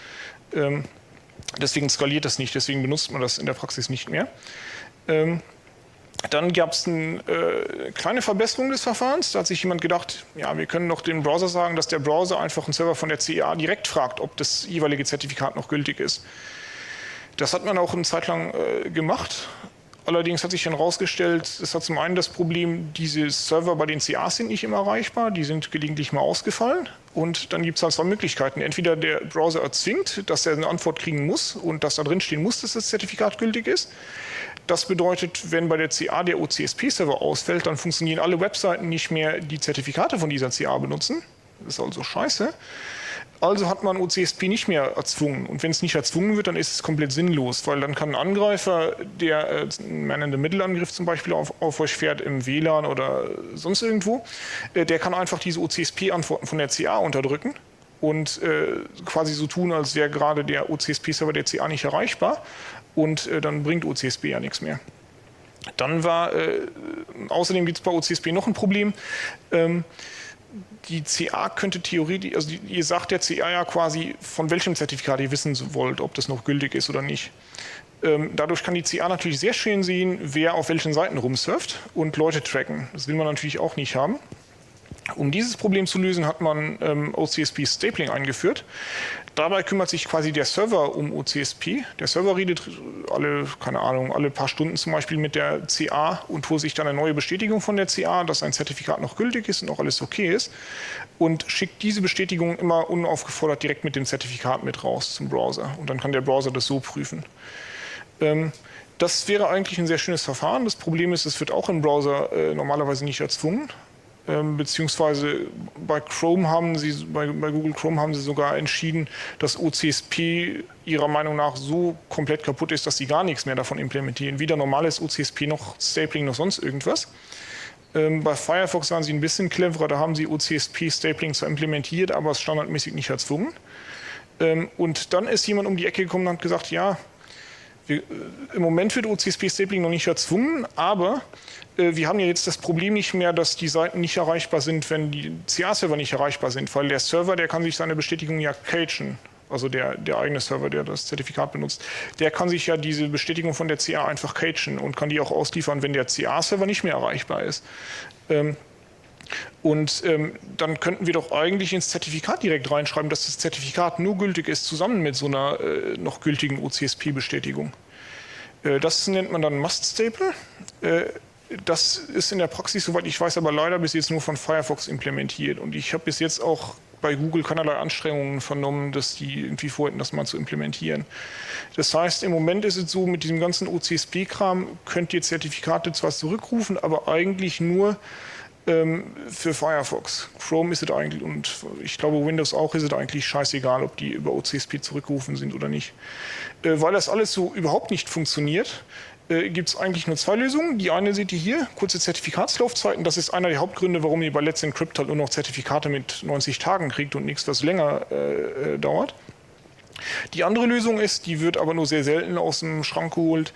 Deswegen skaliert das nicht, deswegen benutzt man das in der Praxis nicht mehr. Dann gab es eine kleine Verbesserung des Verfahrens. Da hat sich jemand gedacht, ja, wir können doch dem Browser sagen, dass der Browser einfach einen Server von der CA direkt fragt, ob das jeweilige Zertifikat noch gültig ist. Das hat man auch eine Zeit lang gemacht. Allerdings hat sich dann herausgestellt, es hat zum einen das Problem, diese Server bei den CAs sind nicht immer erreichbar, die sind gelegentlich mal ausgefallen. Und dann gibt es halt zwei Möglichkeiten. Entweder der Browser erzwingt, dass er eine Antwort kriegen muss und dass da drin stehen muss, dass das Zertifikat gültig ist. Das bedeutet, wenn bei der CA der OCSP-Server ausfällt, dann funktionieren alle Webseiten nicht mehr, die Zertifikate von dieser CA benutzen. Das ist also scheiße. Also hat man OCSP nicht mehr erzwungen. Und wenn es nicht erzwungen wird, dann ist es komplett sinnlos, weil dann kann ein Angreifer, der einen Man-in-the-Middle-Angriff zum Beispiel auf euch fährt im WLAN oder sonst irgendwo, der kann einfach diese OCSP-Antworten von der CA unterdrücken und quasi so tun, als wäre gerade der OCSP-Server der CA nicht erreichbar. Und dann bringt OCSP ja nichts mehr. Dann war, außerdem gibt es bei OCSP noch ein Problem. Die CA könnte theoretisch, also ihr sagt der CA ja quasi, von welchem Zertifikat ihr wissen wollt, ob das noch gültig ist oder nicht. Dadurch kann die CA natürlich sehr schön sehen, wer auf welchen Seiten rumsurft und Leute tracken. Das will man natürlich auch nicht haben. Um dieses Problem zu lösen, hat man OCSP Stapling eingeführt. Dabei kümmert sich quasi der Server um OCSP. Der Server redet alle paar Stunden zum Beispiel mit der CA und holt sich dann eine neue Bestätigung von der CA, dass ein Zertifikat noch gültig ist und auch alles okay ist. Und schickt diese Bestätigung immer unaufgefordert direkt mit dem Zertifikat mit raus zum Browser. Und dann kann der Browser das so prüfen. Das wäre eigentlich ein sehr schönes Verfahren. Das Problem ist, es wird auch im Browser normalerweise nicht erzwungen. Beziehungsweise bei Google Chrome haben sie sogar entschieden, dass OCSP ihrer Meinung nach so komplett kaputt ist, dass sie gar nichts mehr davon implementieren. Weder normales OCSP noch Stapling noch sonst irgendwas. Bei Firefox waren sie ein bisschen cleverer, da haben sie OCSP-Stapling zwar implementiert, aber es standardmäßig nicht erzwungen. Und dann ist jemand um die Ecke gekommen und hat gesagt, ja, im Moment wird OCSP-Stapling noch nicht erzwungen, aber wir haben ja jetzt das Problem nicht mehr, dass die Seiten nicht erreichbar sind, wenn die CA-Server nicht erreichbar sind, weil der Server, der kann sich seine Bestätigung ja cachen, also der eigene Server, der das Zertifikat benutzt, der kann sich ja diese Bestätigung von der CA einfach cachen und kann die auch ausliefern, wenn der CA-Server nicht mehr erreichbar ist. Dann könnten wir doch eigentlich ins Zertifikat direkt reinschreiben, dass das Zertifikat nur gültig ist, zusammen mit so einer noch gültigen OCSP-Bestätigung. Das nennt man dann Must-Staple. Das ist in der Praxis, soweit ich weiß, aber leider bis jetzt nur von Firefox implementiert. Und ich habe bis jetzt auch bei Google keinerlei Anstrengungen vernommen, dass die irgendwie vorhätten, das mal zu implementieren. Das heißt, im Moment ist es so, mit diesem ganzen OCSP-Kram könnt ihr Zertifikate zwar zurückrufen, aber eigentlich nur für Firefox. Chrome ist es eigentlich, und ich glaube Windows auch, ist es eigentlich scheißegal, ob die über OCSP zurückgerufen sind oder nicht. Weil das alles so überhaupt nicht funktioniert, gibt es eigentlich nur zwei Lösungen. Die eine seht ihr hier, kurze Zertifikatslaufzeiten. Das ist einer der Hauptgründe, warum ihr bei Let's Encrypt halt nur noch Zertifikate mit 90 Tagen kriegt und nichts, was länger dauert. Die andere Lösung ist, die wird aber nur sehr selten aus dem Schrank geholt,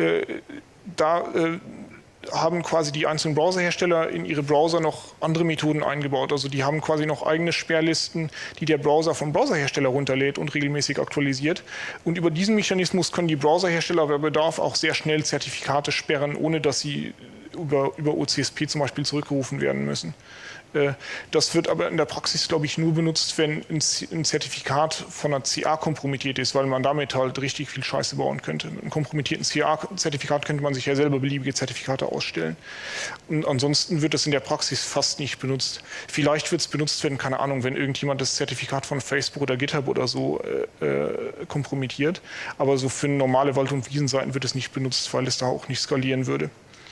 haben quasi die einzelnen Browserhersteller in ihre Browser noch andere Methoden eingebaut. Also die haben quasi noch eigene Sperrlisten, die der Browser vom Browserhersteller runterlädt und regelmäßig aktualisiert. Und über diesen Mechanismus können die Browserhersteller bei Bedarf auch sehr schnell Zertifikate sperren, ohne dass sie über OCSP zum Beispiel zurückgerufen werden müssen. Das wird aber in der Praxis, glaube ich, nur benutzt, wenn ein Zertifikat von einer CA kompromittiert ist, weil man damit halt richtig viel Scheiße bauen könnte. Mit einem kompromittierten CA-Zertifikat könnte man sich ja selber beliebige Zertifikate ausstellen. Und ansonsten wird das in der Praxis fast nicht benutzt. Vielleicht wird es benutzt, wenn, keine Ahnung, wenn irgendjemand das Zertifikat von Facebook oder GitHub oder so kompromittiert. Aber so für normale Wald- und Wiesenseiten wird es nicht benutzt, weil es da auch nicht skalieren würde.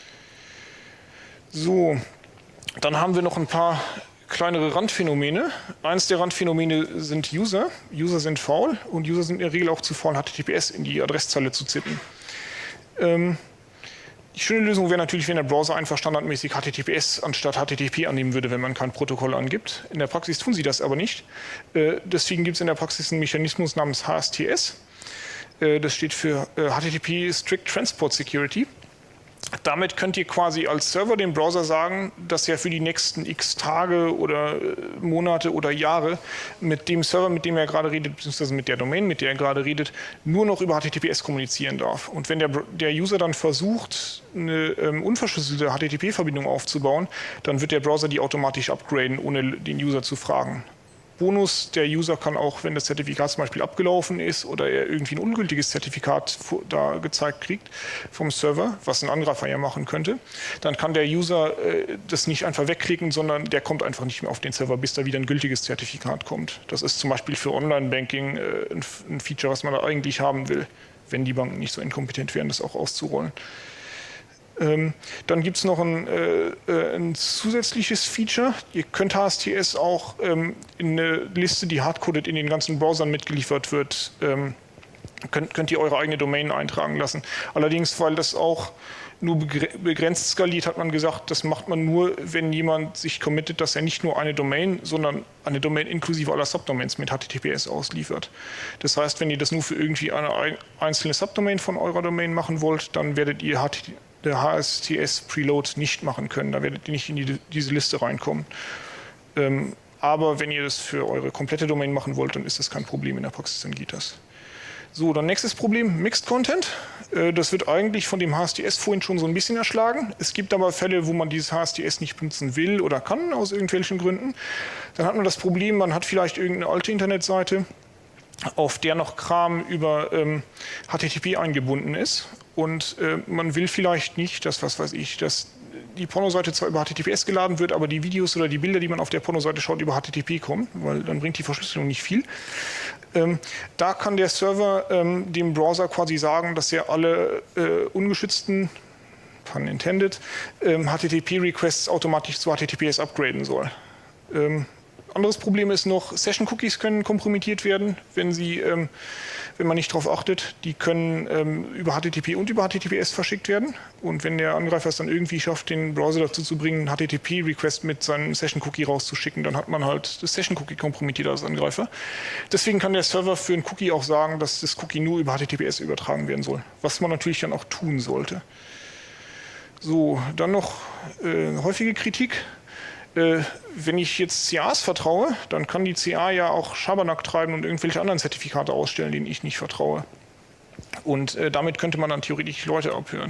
So. Dann haben wir noch ein paar kleinere Randphänomene. Eins der Randphänomene sind User. User sind faul und User sind in der Regel auch zu faul, HTTPS in die Adresszeile zu zippen. Die schöne Lösung wäre natürlich, wenn der Browser einfach standardmäßig HTTPS anstatt HTTP annehmen würde, wenn man kein Protokoll angibt. In der Praxis tun sie das aber nicht. Deswegen gibt es in der Praxis einen Mechanismus namens HSTS. Das steht für HTTP Strict Transport Security. Damit könnt ihr quasi als Server dem Browser sagen, dass er für die nächsten x Tage oder Monate oder Jahre mit dem Server, mit dem er gerade redet, beziehungsweise mit der Domain, mit der er gerade redet, nur noch über HTTPS kommunizieren darf. Und wenn der User dann versucht, eine unverschlüsselte HTTP-Verbindung aufzubauen, dann wird der Browser die automatisch upgraden, ohne den User zu fragen. Bonus, der User kann auch, wenn das Zertifikat zum Beispiel abgelaufen ist oder er irgendwie ein ungültiges Zertifikat da gezeigt kriegt vom Server, was ein Angreifer ja machen könnte, dann kann der User das nicht einfach wegklicken, sondern der kommt einfach nicht mehr auf den Server, bis da wieder ein gültiges Zertifikat kommt. Das ist zum Beispiel für Online-Banking ein Feature, was man da eigentlich haben will, wenn die Banken nicht so inkompetent wären, das auch auszurollen. Dann gibt es noch ein zusätzliches Feature. Ihr könnt HSTS auch in eine Liste, die hardcoded in den ganzen Browsern mitgeliefert wird, könnt ihr eure eigene Domain eintragen lassen. Allerdings, weil das auch nur begrenzt skaliert, hat man gesagt, das macht man nur, wenn jemand sich committet, dass er nicht nur eine Domain, sondern eine Domain inklusive aller Subdomains mit HTTPS ausliefert. Das heißt, wenn ihr das nur für irgendwie eine einzelne Subdomain von eurer Domain machen wollt, dann werdet ihr der HSTS-Preload nicht machen können. Da werdet ihr nicht in diese Liste reinkommen. Aber wenn ihr das für eure komplette Domain machen wollt, dann ist das kein Problem in der Praxis, dann geht das. So, dann nächstes Problem, Mixed Content. Das wird eigentlich von dem HSTS vorhin schon so ein bisschen erschlagen. Es gibt aber Fälle, wo man dieses HSTS nicht benutzen will oder kann, aus irgendwelchen Gründen. Dann hat man das Problem, man hat vielleicht irgendeine alte Internetseite, auf der noch Kram über HTTP eingebunden ist. Und man will vielleicht nicht, dass, was weiß ich, dass die Pornoseite zwar über HTTPS geladen wird, aber die Videos oder die Bilder, die man auf der Pornoseite schaut, über HTTP kommen, weil dann bringt die Verschlüsselung nicht viel. Da kann der Server dem Browser quasi sagen, dass er alle ungeschützten, pun intended, HTTP-Requests automatisch zu HTTPS upgraden soll. Anderes Problem ist noch, Session-Cookies können kompromittiert werden, wenn man nicht darauf achtet. Die können über HTTP und über HTTPS verschickt werden. Und wenn der Angreifer es dann irgendwie schafft, den Browser dazu zu bringen, einen HTTP-Request mit seinem Session-Cookie rauszuschicken, dann hat man halt das Session-Cookie kompromittiert als Angreifer. Deswegen kann der Server für einen Cookie auch sagen, dass das Cookie nur über HTTPS übertragen werden soll. Was man natürlich dann auch tun sollte. So, dann noch häufige Kritik. Wenn ich jetzt CAs vertraue, dann kann die CA ja auch Schabernack treiben und irgendwelche anderen Zertifikate ausstellen, denen ich nicht vertraue. Und damit könnte man dann theoretisch Leute abhören.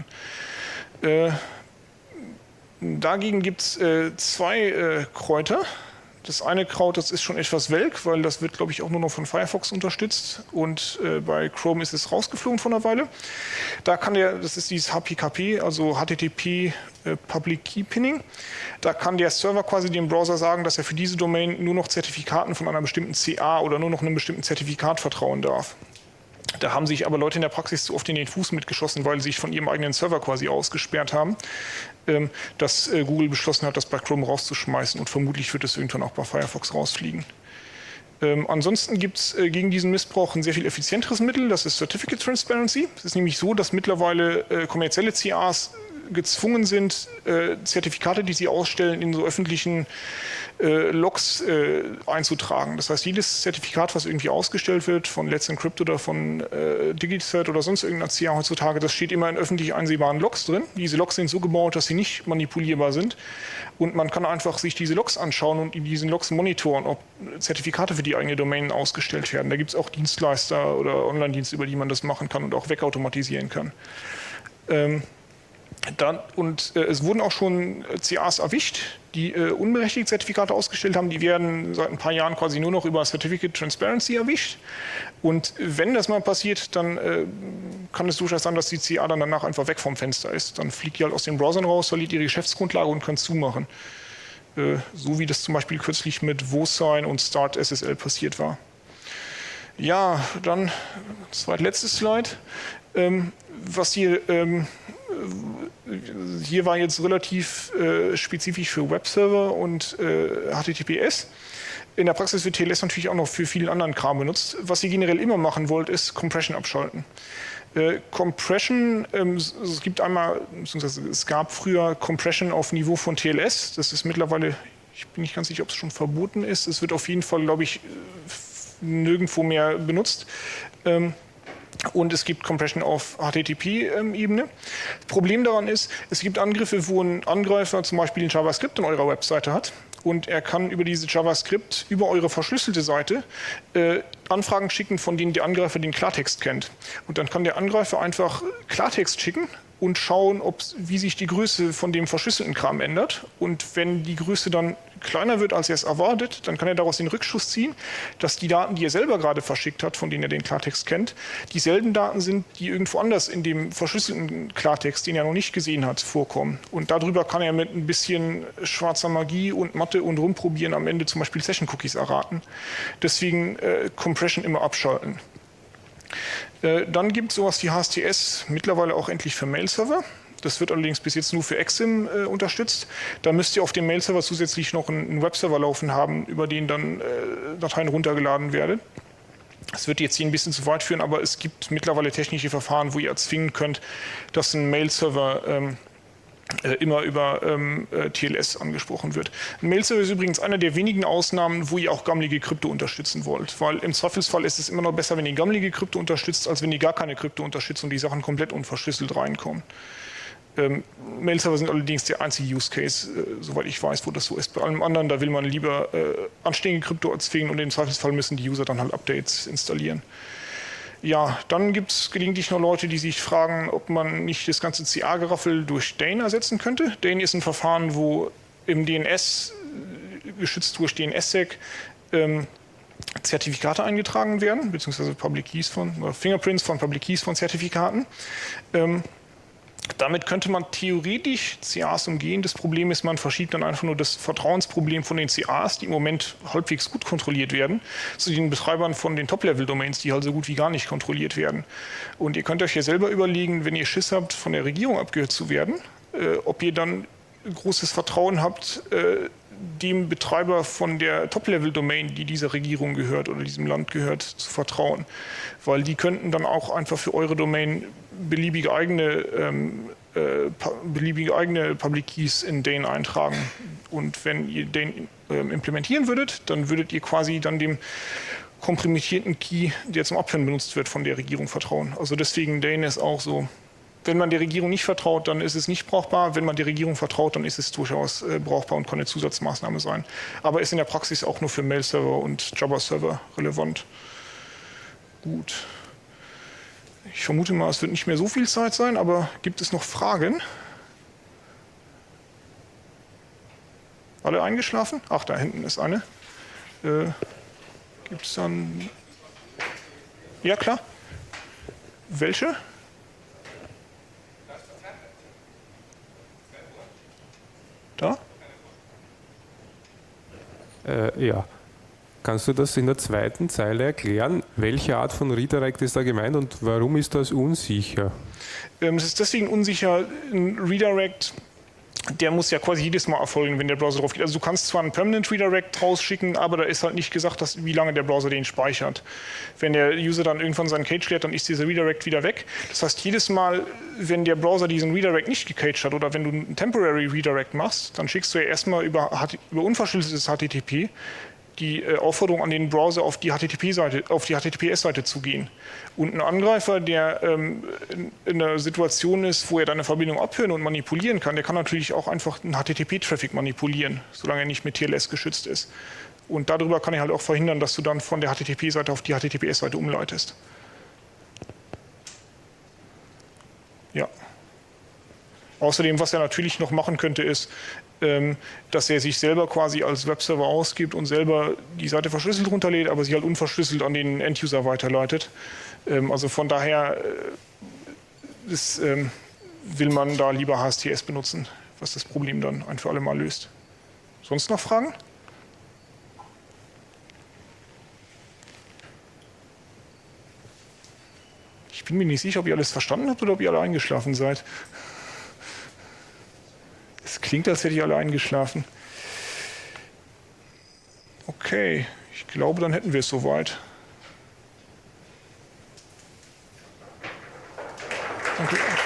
Dagegen gibt es zwei Kräuter. Das eine Kraut, das ist schon etwas welk, weil das wird, glaube ich, auch nur noch von Firefox unterstützt. Und bei Chrome ist es rausgeflogen vor einer Weile. Da kann das ist dieses HPKP, also HTTP Public Key Pinning. Da kann der Server quasi dem Browser sagen, dass er für diese Domain nur noch Zertifikaten von einer bestimmten CA oder nur noch einem bestimmten Zertifikat vertrauen darf. Da haben sich aber Leute in der Praxis zu oft in den Fuß mitgeschossen, weil sie sich von ihrem eigenen Server quasi ausgesperrt haben, dass Google beschlossen hat, das bei Chrome rauszuschmeißen und vermutlich wird es irgendwann auch bei Firefox rausfliegen. Ansonsten gibt es gegen diesen Missbrauch ein sehr viel effizienteres Mittel, das ist Certificate Transparency. Es ist nämlich so, dass mittlerweile kommerzielle CAs gezwungen sind, Zertifikate, die sie ausstellen, in so öffentlichen Logs einzutragen. Das heißt, jedes Zertifikat, was irgendwie ausgestellt wird von Let's Encrypt oder von DigiCert oder sonst irgendeiner CA heutzutage, das steht immer in öffentlich einsehbaren Logs drin. Diese Logs sind so gebaut, dass sie nicht manipulierbar sind und man kann einfach sich diese Logs anschauen und in diesen Logs monitoren, ob Zertifikate für die eigene Domain ausgestellt werden. Da gibt es auch Dienstleister oder Online-Dienste, über die man das machen kann und auch wegautomatisieren kann. Es wurden auch schon CAs erwischt, die unberechtigt Zertifikate ausgestellt haben. Die werden seit ein paar Jahren quasi nur noch über Certificate Transparency erwischt. Und wenn das mal passiert, dann kann es durchaus sein, dass die CA dann danach einfach weg vom Fenster ist. Dann fliegt die halt aus den Browsern raus, verliert ihre Geschäftsgrundlage und kann zumachen. So wie das zum Beispiel kürzlich mit Vosign und Start SSL passiert war. Ja, dann zweitletztes Slide. Was hier war jetzt relativ spezifisch für Webserver und HTTPS. In der Praxis wird TLS natürlich auch noch für vielen anderen Kram benutzt. Was ihr generell immer machen wollt, ist Compression abschalten. Compression, es gibt einmal, beziehungsweise es gab früher Compression auf Niveau von TLS. Das ist mittlerweile, ich bin nicht ganz sicher, ob es schon verboten ist. Es wird auf jeden Fall, glaube ich, nirgendwo mehr benutzt. Und es gibt Compression auf HTTP-Ebene. Problem daran ist, es gibt Angriffe, wo ein Angreifer zum Beispiel ein JavaScript in eurer Webseite hat und er kann über diese JavaScript, über eure verschlüsselte Seite, Anfragen schicken, von denen der Angreifer den Klartext kennt. Und dann kann der Angreifer einfach Klartext schicken und schauen, wie sich die Größe von dem verschlüsselten Kram ändert. Und wenn die Größe dann kleiner wird, als er es erwartet, dann kann er daraus den Rückschluss ziehen, dass die Daten, die er selber gerade verschickt hat, von denen er den Klartext kennt, dieselben Daten sind, die irgendwo anders in dem verschlüsselten Klartext, den er noch nicht gesehen hat, vorkommen. Und darüber kann er mit ein bisschen schwarzer Magie und Mathe und Rumprobieren am Ende zum Beispiel Session-Cookies erraten. Deswegen Compression immer abschalten. Dann gibt es sowas wie HSTS, mittlerweile auch endlich für Mail-Server. Das wird allerdings bis jetzt nur für Exim unterstützt. Da müsst ihr auf dem Mail-Server zusätzlich noch einen Webserver laufen haben, über den dann Dateien runtergeladen werden. Das wird jetzt hier ein bisschen zu weit führen, aber es gibt mittlerweile technische Verfahren, wo ihr erzwingen könnt, dass ein Mail-Server immer über TLS angesprochen wird. Ein Mail-Server ist übrigens einer der wenigen Ausnahmen, wo ihr auch gammelige Krypto unterstützen wollt. Weil im Zweifelsfall ist es immer noch besser, wenn ihr gammelige Krypto unterstützt, als wenn ihr gar keine Krypto unterstützt und die Sachen komplett unverschlüsselt reinkommen. Mail-Server sind allerdings der einzige Use Case, soweit ich weiß, wo das so ist. Bei allem anderen, da will man lieber anständige Krypto erzwingen und im Zweifelsfall müssen die User dann halt Updates installieren. Ja, dann gibt es gelegentlich noch Leute, die sich fragen, ob man nicht das ganze CA-Geraffel durch DANE ersetzen könnte. DANE ist ein Verfahren, wo im DNS, geschützt durch DNSSEC, Zertifikate eingetragen werden, beziehungsweise Public Keys Fingerprints von Public Keys von Zertifikaten. Damit könnte man theoretisch CAs umgehen. Das Problem ist, man verschiebt dann einfach nur das Vertrauensproblem von den CAs, die im Moment halbwegs gut kontrolliert werden, zu den Betreibern von den Top-Level-Domains, die halt so gut wie gar nicht kontrolliert werden. Und ihr könnt euch ja selber überlegen, wenn ihr Schiss habt, von der Regierung abgehört zu werden, ob ihr dann großes Vertrauen habt, dem Betreiber von der Top-Level-Domain, die dieser Regierung gehört oder diesem Land gehört, zu vertrauen. Weil die könnten dann auch einfach für eure Domain beliebige eigene Public Keys in DANE eintragen. Und wenn ihr DANE implementieren würdet, dann würdet ihr quasi dann dem kompromittierten Key, der zum Abhören benutzt wird, von der Regierung vertrauen. Also deswegen DANE ist auch so. Wenn man der Regierung nicht vertraut, dann ist es nicht brauchbar. Wenn man der Regierung vertraut, dann ist es durchaus brauchbar und kann eine Zusatzmaßnahme sein. Aber ist in der Praxis auch nur für Mail-Server und Java-Server relevant. Gut. Ich vermute mal, es wird nicht mehr so viel Zeit sein, aber gibt es noch Fragen? Alle eingeschlafen? Ach, da hinten ist eine. Gibt es dann... Ja, klar. Welche? Da? Ja. Kannst du das in der zweiten Zeile erklären? Welche Art von Redirect ist da gemeint und warum ist das unsicher? Es ist deswegen unsicher, ein Redirect, der muss ja quasi jedes Mal erfolgen, wenn der Browser drauf geht. Also du kannst zwar einen Permanent Redirect rausschicken, aber da ist halt nicht gesagt, wie lange der Browser den speichert. Wenn der User dann irgendwann seinen Cage leert, dann ist dieser Redirect wieder weg. Das heißt, jedes Mal, wenn der Browser diesen Redirect nicht gecaged hat oder wenn du einen Temporary Redirect machst, dann schickst du ja erstmal über unverschlüsseltes HTTP die Aufforderung an den Browser auf die HTTPS-Seite zu gehen. Und ein Angreifer, der in einer Situation ist, wo er deine Verbindung abhören und manipulieren kann, der kann natürlich auch einfach einen HTTP-Traffic manipulieren, solange er nicht mit TLS geschützt ist. Und darüber kann er halt auch verhindern, dass du dann von der HTTP-Seite auf die HTTPS-Seite umleitest. Ja. Außerdem, was er natürlich noch machen könnte, ist, dass er sich selber quasi als Webserver ausgibt und selber die Seite verschlüsselt runterlädt, aber sie halt unverschlüsselt an den End-User weiterleitet. Also von daher will man da lieber HSTS benutzen, was das Problem dann ein für alle Mal löst. Sonst noch Fragen? Ich bin mir nicht sicher, ob ihr alles verstanden habt oder ob ihr alle eingeschlafen seid. Es klingt, als hätte ich alle eingeschlafen. Okay, ich glaube, dann hätten wir es soweit. Danke.